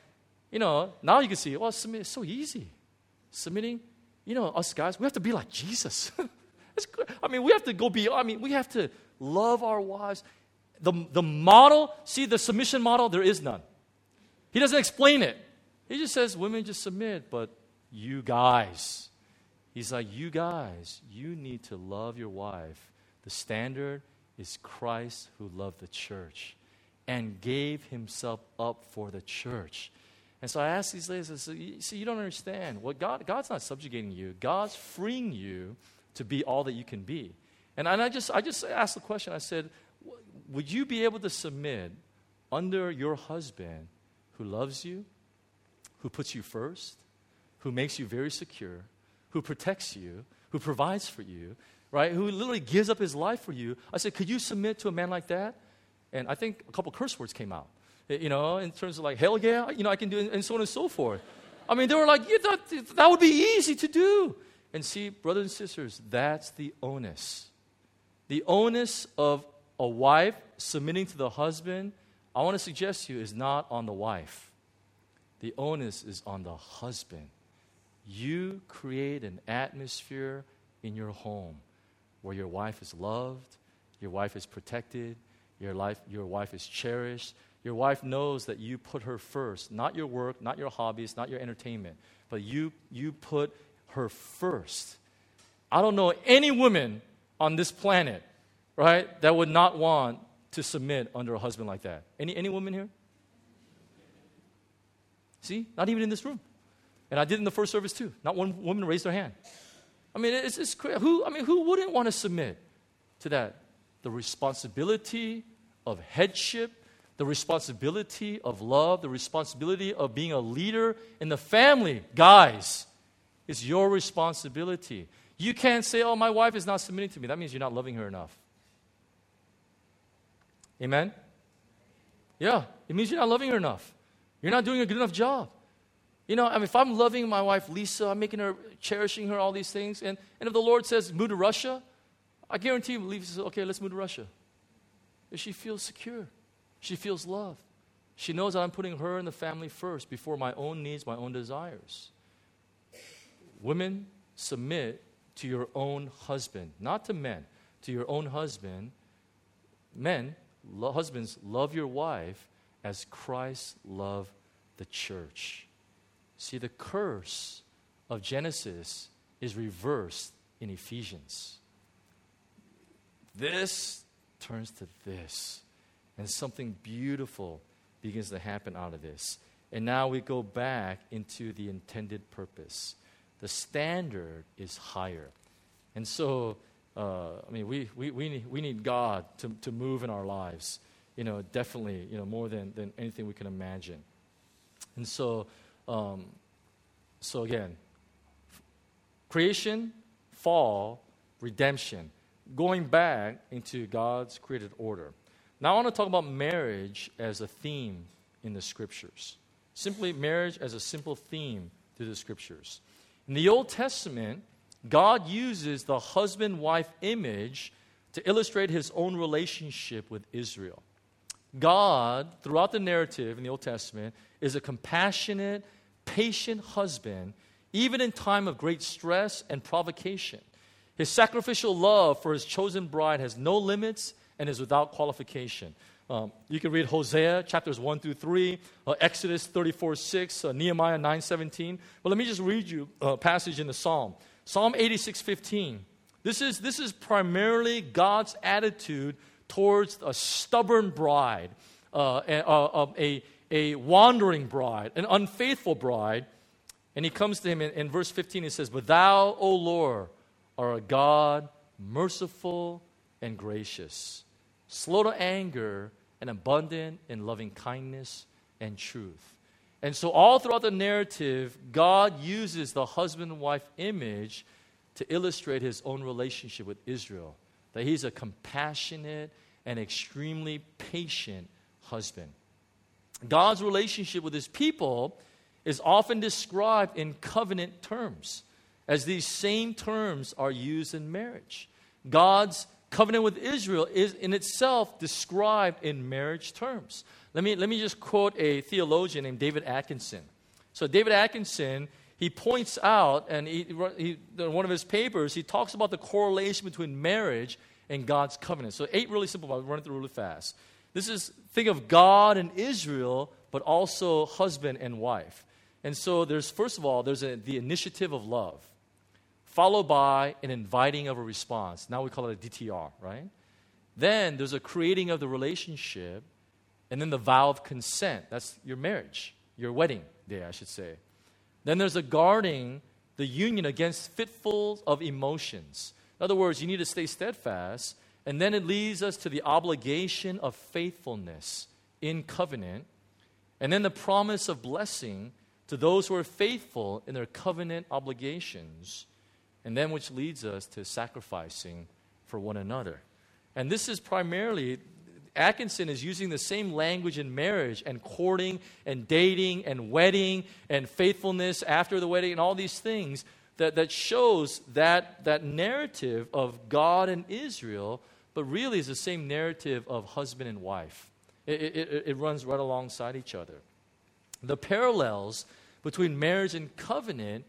now you can see, submit is so easy. Submitting, us guys, we have to be like Jesus. We have to go beyond. We have to love our wives. The model, the submission model, there is none. He doesn't explain it. He just says, women just submit, but you guys. He's like, you guys, you need to love your wife. The standard is Christ who loved the church and gave himself up for the church. And so I asked these ladies, I said, you don't understand. God's not subjugating you. God's freeing you to be all that you can be. And I just asked the question. I said, would you be able to submit under your husband who loves you, who puts you first, who makes you very secure, who protects you, who provides for you, right? Who literally gives up his life for you? I said, could you submit to a man like that? And I think a couple curse words came out, in terms of like, hell yeah, I can do it, and so on and so forth. They were like, yeah, that would be easy to do. And see, brothers and sisters, that's the onus. The onus of a wife submitting to the husband, I want to suggest to you, is not on the wife. The onus is on the husband. You create an atmosphere in your home where your wife is loved, your wife is protected, your wife is cherished. Your wife knows that you put her first, not your work, not your hobbies, not your entertainment, but you put her first. I don't know any woman on this planet, right, that would not want to submit under a husband like that. Any woman here? See, not even in this room. And I did in the first service too. Not one woman raised her hand. It's crazy. Who wouldn't want to submit to that? The responsibility of headship, the responsibility of love, the responsibility of being a leader in the family. Guys, it's your responsibility. You can't say, oh, my wife is not submitting to me. That means you're not loving her enough. Amen? Yeah, it means you're not loving her enough. You're not doing a good enough job. If I'm loving my wife, Lisa, I'm making her, cherishing her, all these things, and if the Lord says, move to Russia, I guarantee you, Lisa says, okay, let's move to Russia. If she feels secure. She feels loved. She knows that I'm putting her and the family first before my own needs, my own desires. Women, submit to your own husband, not to men, to your own husband. Men, husbands, love your wife as Christ loved the church. See, the curse of Genesis is reversed in Ephesians. This turns to this, and something beautiful begins to happen out of this. And now we go back into the intended purpose. The standard is higher. And so, we need God to move in our lives, definitely, more than anything we can imagine. And so again, creation, fall, redemption, going back into God's created order. Now I want to talk about marriage as a theme in the Scriptures. Simply marriage as a simple theme through the Scriptures. In the Old Testament, God uses the husband-wife image to illustrate his own relationship with Israel. God, throughout the narrative in the Old Testament, is a compassionate, patient husband, even in time of great stress and provocation. His sacrificial love for his chosen bride has no limits and is without qualification. You can read Hosea chapters 1 through 3, Exodus 34:6, Nehemiah 9:17. But let me just read you a passage in the Psalm. Psalm 86:15. This is primarily God's attitude towards a stubborn bride, a wandering bride, an unfaithful bride. And he comes to him in verse 15. He says, "But thou, O Lord, are a God merciful and gracious, slow to anger and abundant in loving kindness and truth." And so all throughout the narrative, God uses the husband-wife image to illustrate his own relationship with Israel, that he's a compassionate and extremely patient husband. God's relationship with his people is often described in covenant terms, as these same terms are used in marriage. God's covenant with Israel is in itself described in marriage terms. Let me just quote a theologian named David Atkinson. So David Atkinson, he points out, and in one of his papers, he talks about the correlation between marriage and God's covenant. So 8 really simple, I'll run it through really fast. Think of God and Israel, but also husband and wife. And so first of all, there's the initiative of love, followed by an inviting of a response. Now we call it a DTR, right? Then there's a creating of the relationship, and then the vow of consent. That's your marriage, your wedding day, I should say. Then there's a guarding the union against fitfulls of emotions. In other words, you need to stay steadfast, and then it leads us to the obligation of faithfulness in covenant, and then the promise of blessing to those who are faithful in their covenant obligations, and then which leads us to sacrificing for one another. And this is primarily, Atkinson is using the same language in marriage and courting and dating and wedding and faithfulness after the wedding and all these things that shows that narrative of God and Israel, but really is the same narrative of husband and wife. It runs right alongside each other. The parallels between marriage and covenant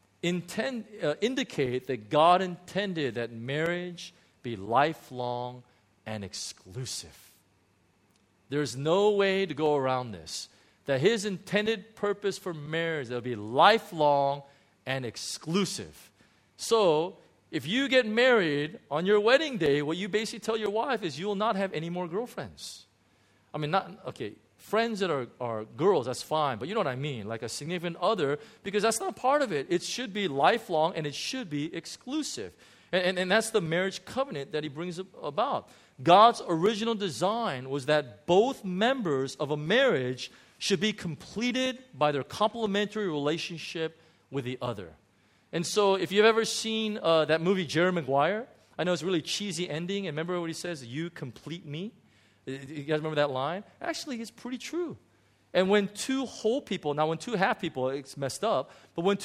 indicate that God intended that marriage be lifelong and exclusive. There's no way to go around this. That his intended purpose for marriage will be lifelong and exclusive. So, if you get married on your wedding day, what you basically tell your wife is you will not have any more girlfriends. Friends that are girls, that's fine, but you know what I mean, like a significant other, because that's not part of it. It should be lifelong and it should be exclusive. And that's the marriage covenant that he brings about. God's original design was that both members of a marriage should be completed by their complementary relationship with the other. And so if you've ever seen that movie, Jerry Maguire, I know it's a really cheesy ending, and remember what he says, "You complete me"? You guys remember that line? Actually, it's pretty true. And when two whole people, now when two half people, it's messed up, but when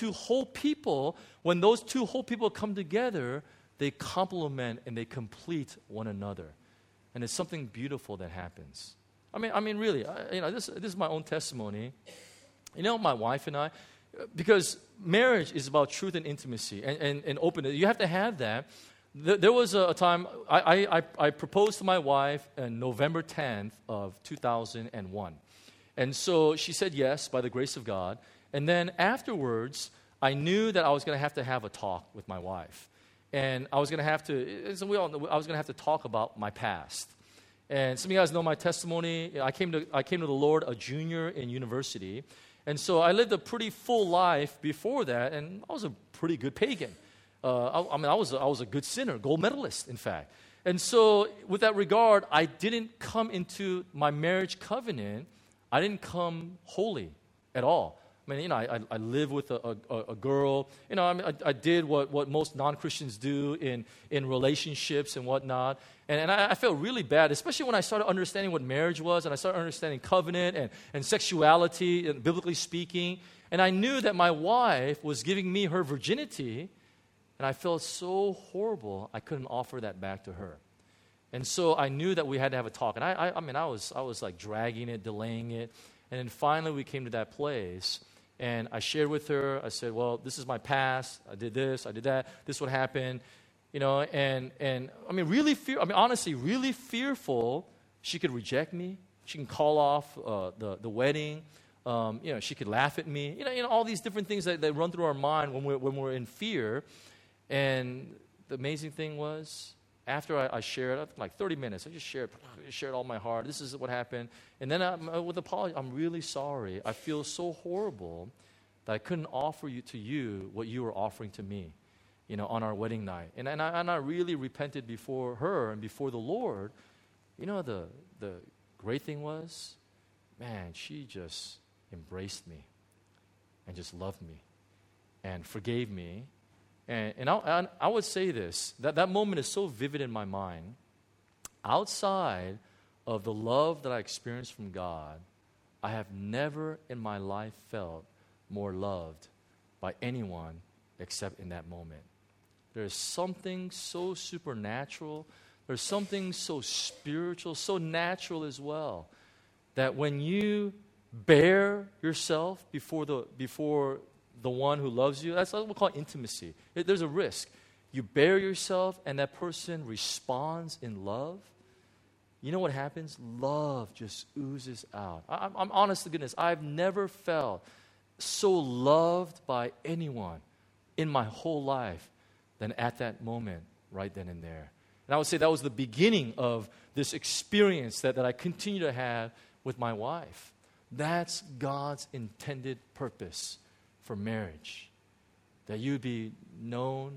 when those two whole people come together, they complement and they complete one another. And it's something beautiful that happens. I mean, really, this is my own testimony. My wife and I, Because marriage is about truth and intimacy and openness. You have to have that. There was a time, I proposed to my wife on November 10th of 2001. And so she said yes by the grace of God. And then afterwards, I knew that I was going to have a talk with my wife. And I was going to have to, as we all know, I was going to have to talk about my past. And some of you guys know my testimony. I came to the Lord a junior in university. And so I lived a pretty full life before that, and I was a pretty good pagan. I was a good sinner, gold medalist, in fact. And so with that regard, I didn't come into my marriage covenant, I didn't come holy at all. I mean, I live with a girl. I did what most non-Christians do in relationships and whatnot. And I felt really bad, especially when I started understanding what marriage was, and I started understanding covenant and sexuality, and biblically speaking. And I knew that my wife was giving me her virginity, and I felt so horrible I couldn't offer that back to her. And so I knew that we had to have a talk. And I was like dragging it, delaying it. And then finally we came to that place. And I shared with her, I said, well, this is my past. I did this, I did that. This would happen. Honestly, really fearful she could reject me. She can call off the wedding. She could laugh at me. All these different things that run through our mind when we're in fear. And the amazing thing was, after I shared, like 30 minutes, I just shared all my heart. This is what happened. And then with apology, I'm really sorry. I feel so horrible that I couldn't offer to you what you were offering to me, on our wedding night. And I really repented before her and before the Lord. The great thing was, man, she just embraced me and just loved me and forgave me. And I would say this, that moment is so vivid in my mind. Outside of the love that I experienced from God, I have never in my life felt more loved by anyone except in that moment. There's something so supernatural, there's something so spiritual, so natural as well, that when you bear yourself before the one who loves you, that's what we call intimacy. There's a risk. You bear yourself and that person responds in love. You know what happens? Love just oozes out. I'm honest to goodness, I've never felt so loved by anyone in my whole life than at that moment, right then and there. And I would say that was the beginning of this experience that I continue to have with my wife. That's God's intended purpose for marriage, that you would be known,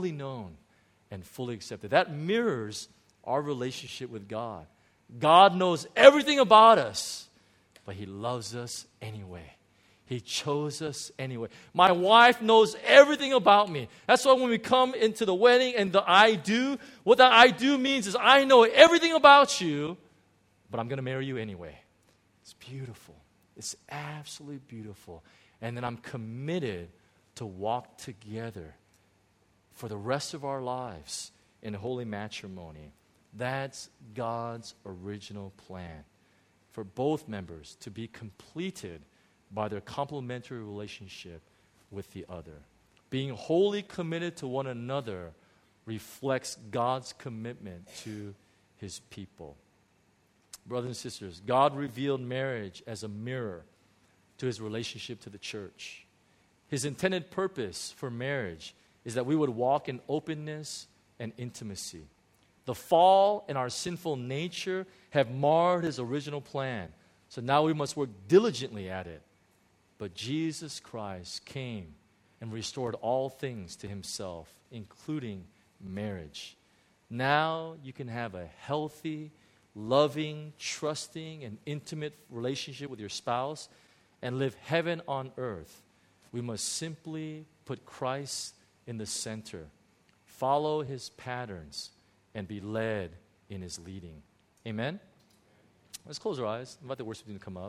and fully accepted. That mirrors our relationship with God. God knows everything about us, but He loves us anyway. He chose us anyway. My wife knows everything about me. That's why when we come into the wedding and the I do, what that I do means is I know everything about you, but I'm going to marry you anyway. It's beautiful. It's absolutely beautiful. And then I'm committed to walk together for the rest of our lives in holy matrimony. That's God's original plan, for both members to be completed by their complementary relationship with the other. Being wholly committed to one another reflects God's commitment to His people. Brothers and sisters, God revealed marriage as a mirror to His relationship to the church. His intended purpose for marriage is that we would walk in openness and intimacy. The fall and our sinful nature have marred His original plan, so now we must work diligently at it. But Jesus Christ came and restored all things to Himself, including marriage. Now you can have a healthy, loving, trusting, and intimate relationship with your spouse and live heaven on earth. We must simply put Christ in the center, follow His patterns, and be led in His leading. Amen? Let's close our eyes. Invite the worship team to come up.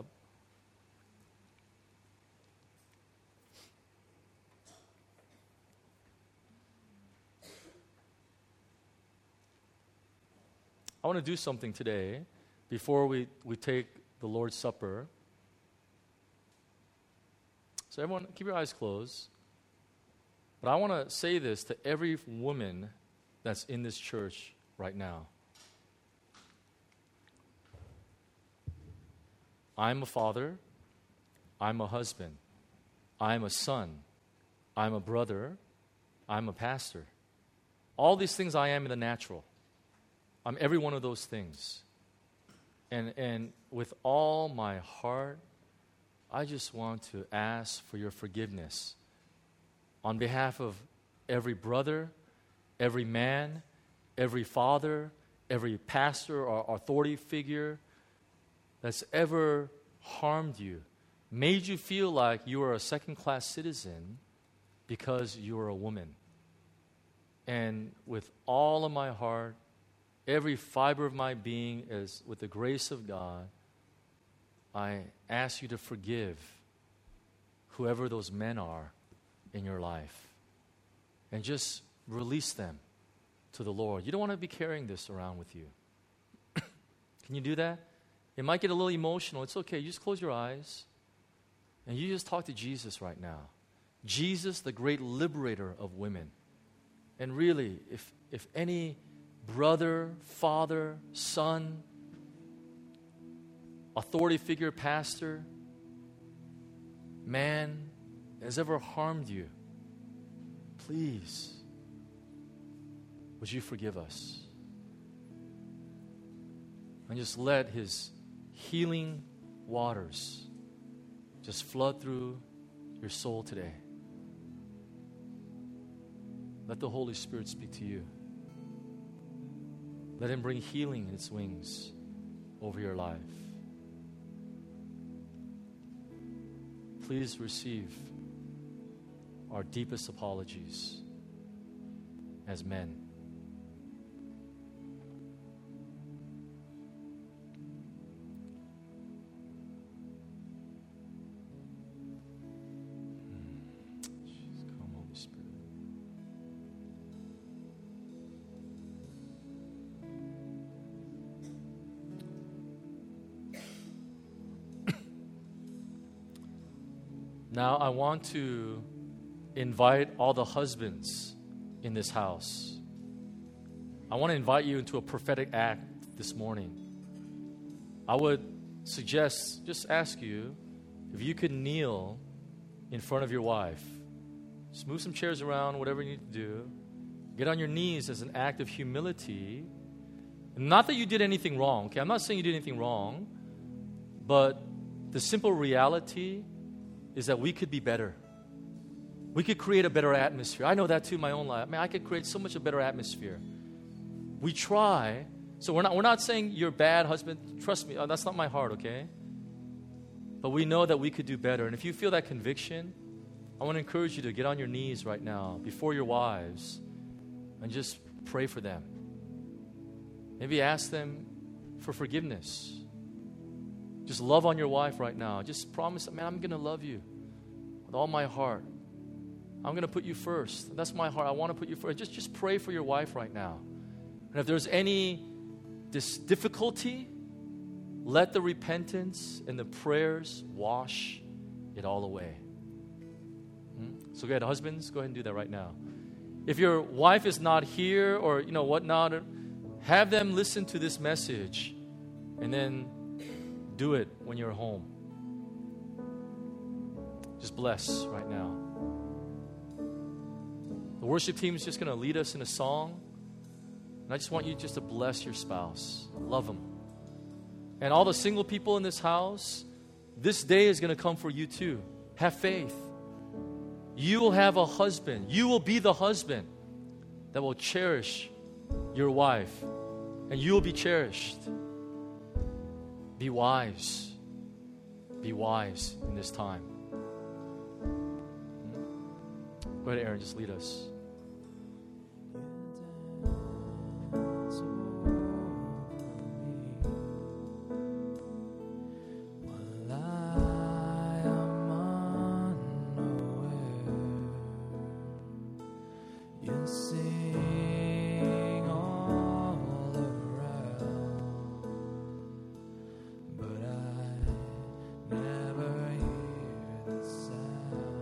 I want to do something today before we take the Lord's Supper. So everyone, keep your eyes closed. But I want to say this to every woman that's in this church right now. I'm a father. I'm a husband. I'm a son. I'm a brother. I'm a pastor. All these things I am in the natural. I'm every one of those things. And with all my heart, I just want to ask for your forgiveness on behalf of every brother, every man, every father, every pastor or authority figure that's ever harmed you, made you feel like you were a second-class citizen because you were a woman. And with all of my heart, every fiber of my being, is with the grace of God, I ask you to forgive whoever those men are in your life. And just release them to the Lord. You don't want to be carrying this around with you. Can you do that? It might get a little emotional. It's okay. You just close your eyes and you just talk to Jesus right now. Jesus, the great liberator of women. And really, if any brother, father, son, authority figure, pastor, man has ever harmed you, please, would you forgive us? And just let His healing waters just flood through your soul today. Let the Holy Spirit speak to you. Let Him bring healing in its wings over your life. Please receive our deepest apologies as men. Come, Holy Spirit. Now I want to invite all the husbands in this house. I want to invite you into a prophetic act this morning. I would suggest, just ask you, if you could kneel in front of your wife. Just move some chairs around, whatever you need to do. Get on your knees as an act of humility. Not that you did anything wrong, okay? I'm not saying you did anything wrong, but the simple reality is that we could be better. We could create a better atmosphere. I know that too in my own life. I mean, I could create so much a better atmosphere. We try. So we're not saying you're bad, husband. Trust me, that's not my heart, okay? But we know that we could do better. And if you feel that conviction, I want to encourage you to get on your knees right now before your wives and just pray for them. Maybe ask them for forgiveness. Just love on your wife right now. Just promise, man, I'm going to love you with all my heart. I'm going to put you first. That's my heart. I want to put you first. Just pray for your wife right now. And if there's any difficulty, let the repentance and the prayers wash it all away. So go ahead, husbands, go ahead and do that right now. If your wife is not here or, whatnot, have them listen to this message and then do it when you're home. Just bless right now. The worship team is just going to lead us in a song. And I just want you just to bless your spouse. Love them. And all the single people in this house, this day is going to come for you too. Have faith. You will have a husband. You will be the husband that will cherish your wife. And you will be cherished. Be wise. Be wise in this time. Go ahead, Aaron, just lead us. Never hear the sound.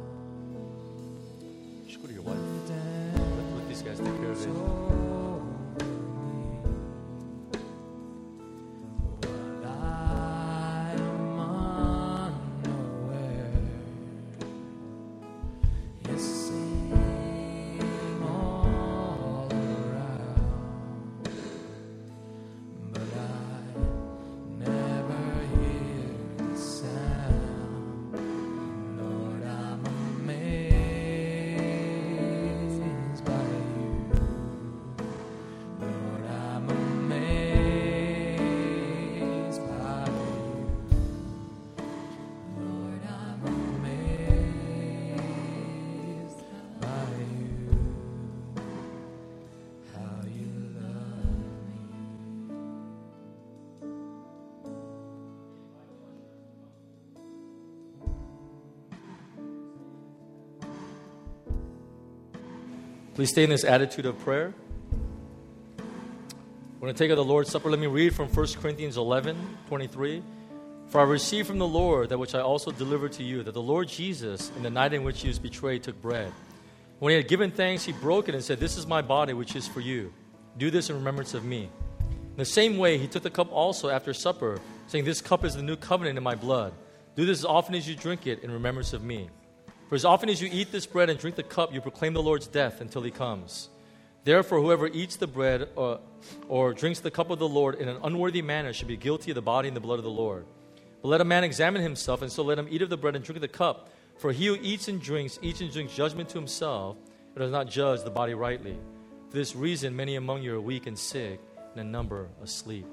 Please stay in this attitude of prayer. We're going to take of the Lord's Supper. Let me read from 1 Corinthians 11:23. For I received from the Lord that which I also delivered to you, that the Lord Jesus, in the night in which he was betrayed, took bread. When he had given thanks, he broke it and said, "This is my body, which is for you. Do this in remembrance of me." In the same way, he took the cup also after supper, saying, "This cup is the new covenant in my blood. Do this as often as you drink it in remembrance of me. For as often as you eat this bread and drink the cup, you proclaim the Lord's death until he comes. Therefore, whoever eats the bread or drinks the cup of the Lord in an unworthy manner should be guilty of the body and the blood of the Lord. But let a man examine himself, and so let him eat of the bread and drink of the cup. For he who eats and drinks judgment to himself, but does not judge the body rightly. For this reason, many among you are weak and sick, and a number asleep."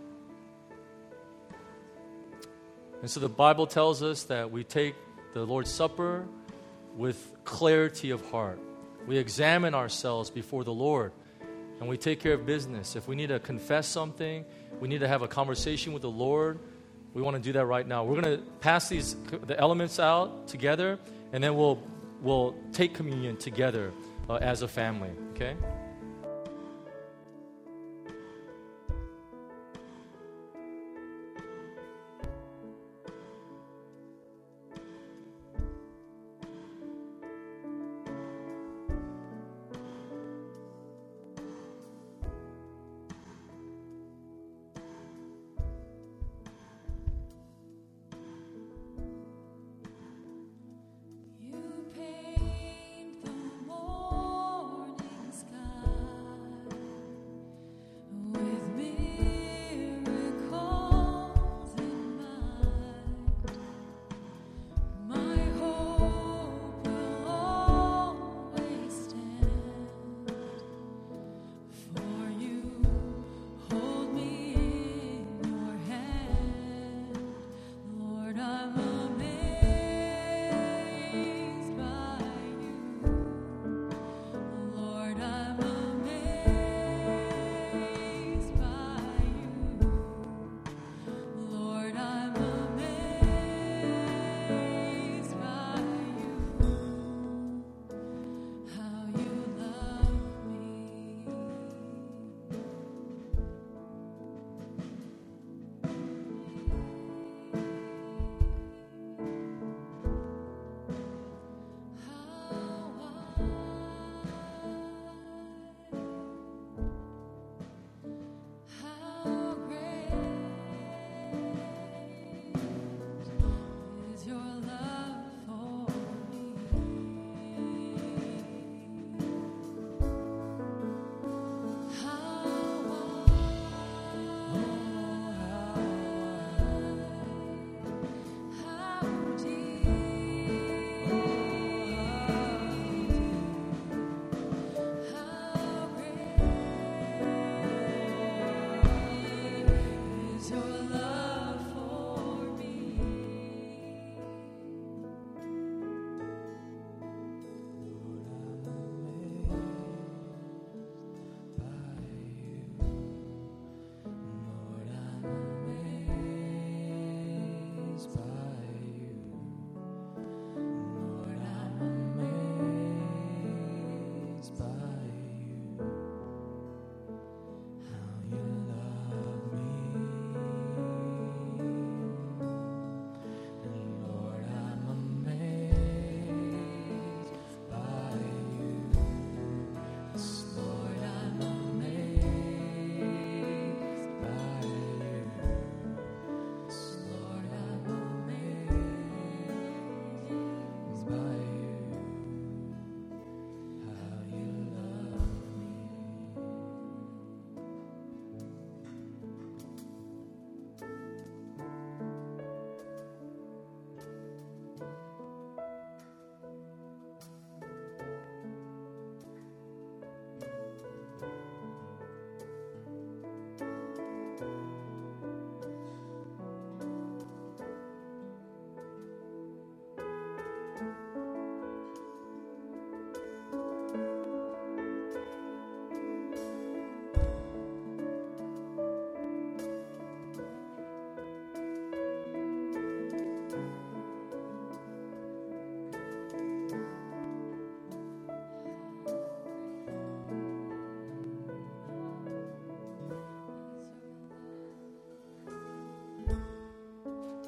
And so the Bible tells us that we take the Lord's Supper with clarity of heart. We examine ourselves before the Lord, and we take care of business. If we need to confess something, we need to have a conversation with the Lord, we want to do that right now. We're going to pass the elements out together, and then we'll take communion together as a family, okay?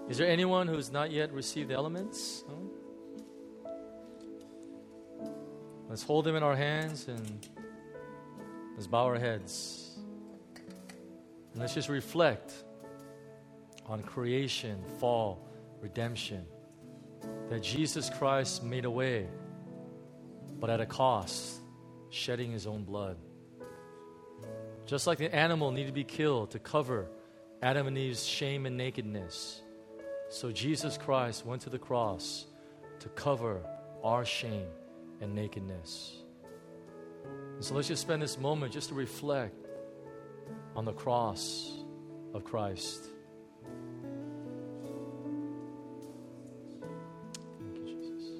Is there anyone who's not yet received the elements? No? Let's hold them in our hands and let's bow our heads. And let's just reflect on creation, fall, redemption. That Jesus Christ made a way, but at a cost, shedding his own blood. Just like the animal needed to be killed to cover Adam and Eve's shame and nakedness, so Jesus Christ went to the cross to cover our shame and nakedness. And so let's just spend this moment just to reflect on the cross of Christ. Thank you, Jesus.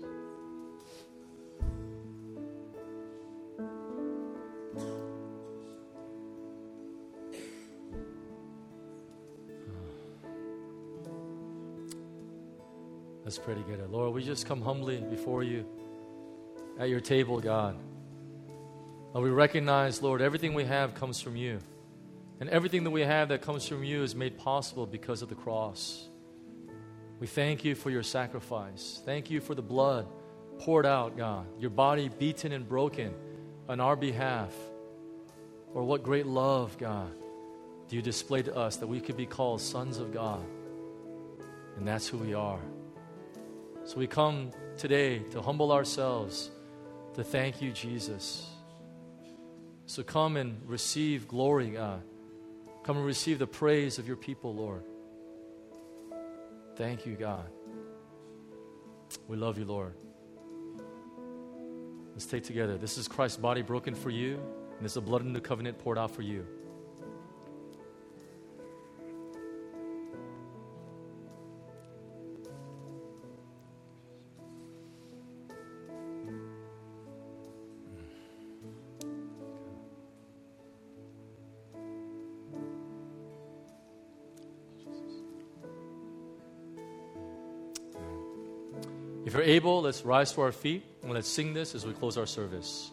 Let's pray together. Lord, we just come humbly before you at your table, God. Lord, we recognize, Lord, everything we have comes from you. And everything that we have that comes from you is made possible because of the cross. We thank you for your sacrifice. Thank you for the blood poured out, God. Your body beaten and broken on our behalf. Or what great love, God, do you display to us that we could be called sons of God. And that's who we are. So we come today to humble ourselves, to thank you, Jesus. So come and receive glory, God. Come and receive the praise of your people, Lord. Thank you, God. We love you, Lord. Let's take together. This is Christ's body broken for you, and this is the blood of the new covenant poured out for you. If you're able, let's rise to our feet and let's sing this as we close our service.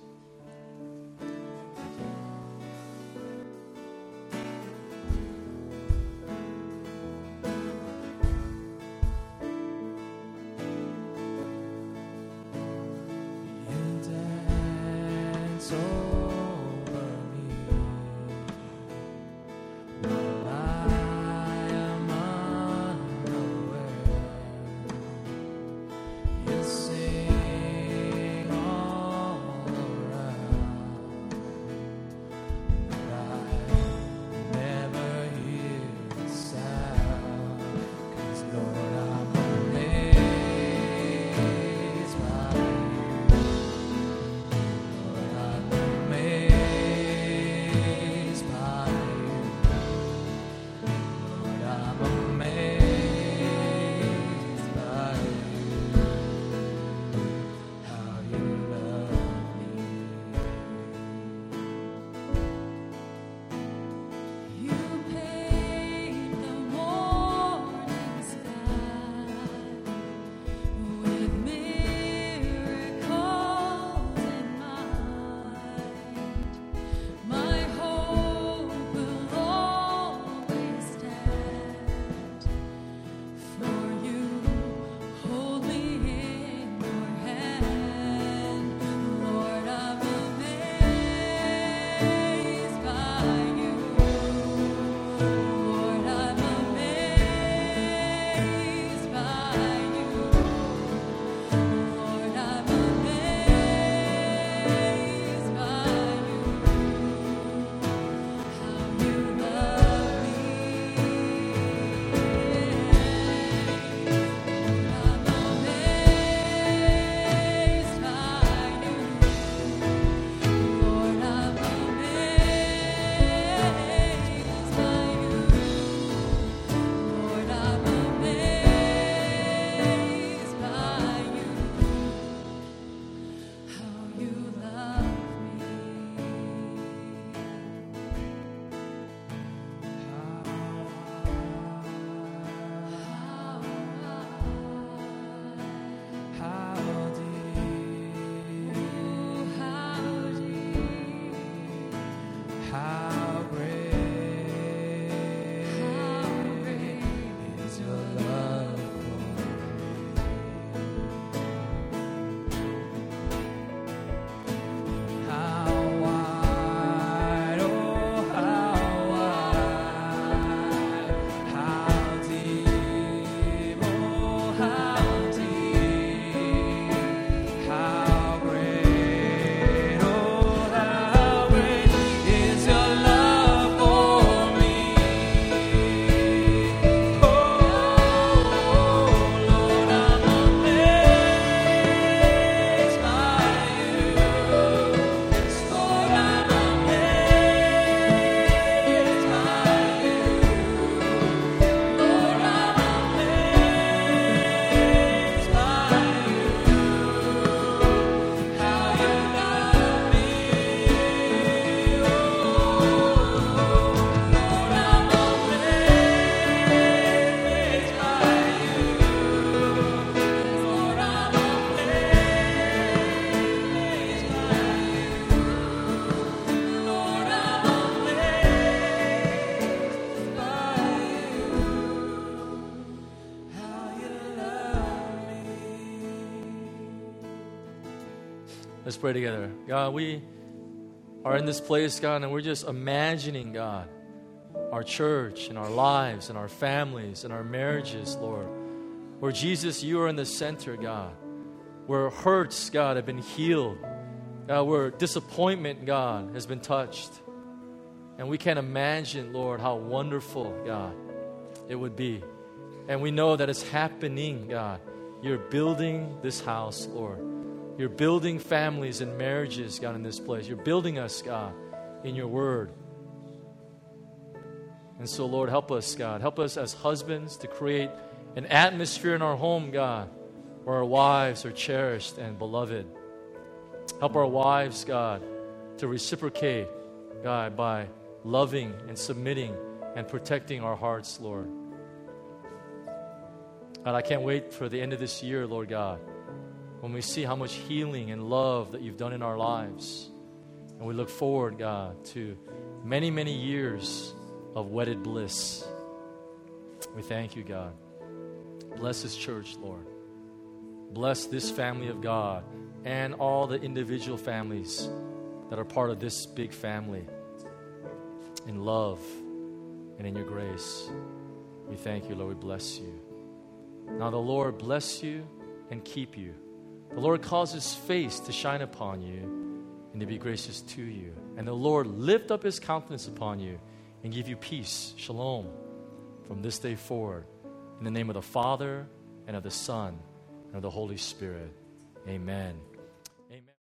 Let's pray together. God, we are in this place, God, and we're just imagining, God, our church and our lives and our families and our marriages, Lord. Where, Jesus, you are in the center, God. Where hurts, God, have been healed. God, where disappointment, God, has been touched. And we can't imagine, Lord, how wonderful, God, it would be. And we know that it's happening, God. You're building this house, Lord. You're building families and marriages, God, in this place. You're building us, God, in your word. And so, Lord, help us, God. Help us as husbands to create an atmosphere in our home, God, where our wives are cherished and beloved. Help our wives, God, to reciprocate, God, by loving and submitting and protecting our hearts, Lord. God, I can't wait for the end of this year, Lord God, when we see how much healing and love that you've done in our lives. And we look forward, God, to many, many years of wedded bliss. We thank you, God. Bless this church, Lord. Bless this family of God and all the individual families that are part of this big family. In love and in your grace. We thank you, Lord. We bless you. Now the Lord bless you and keep you. The Lord cause his face to shine upon you and to be gracious to you. And the Lord lift up his countenance upon you and give you peace, shalom, from this day forward. In the name of the Father, and of the Son, and of the Holy Spirit. Amen. Amen.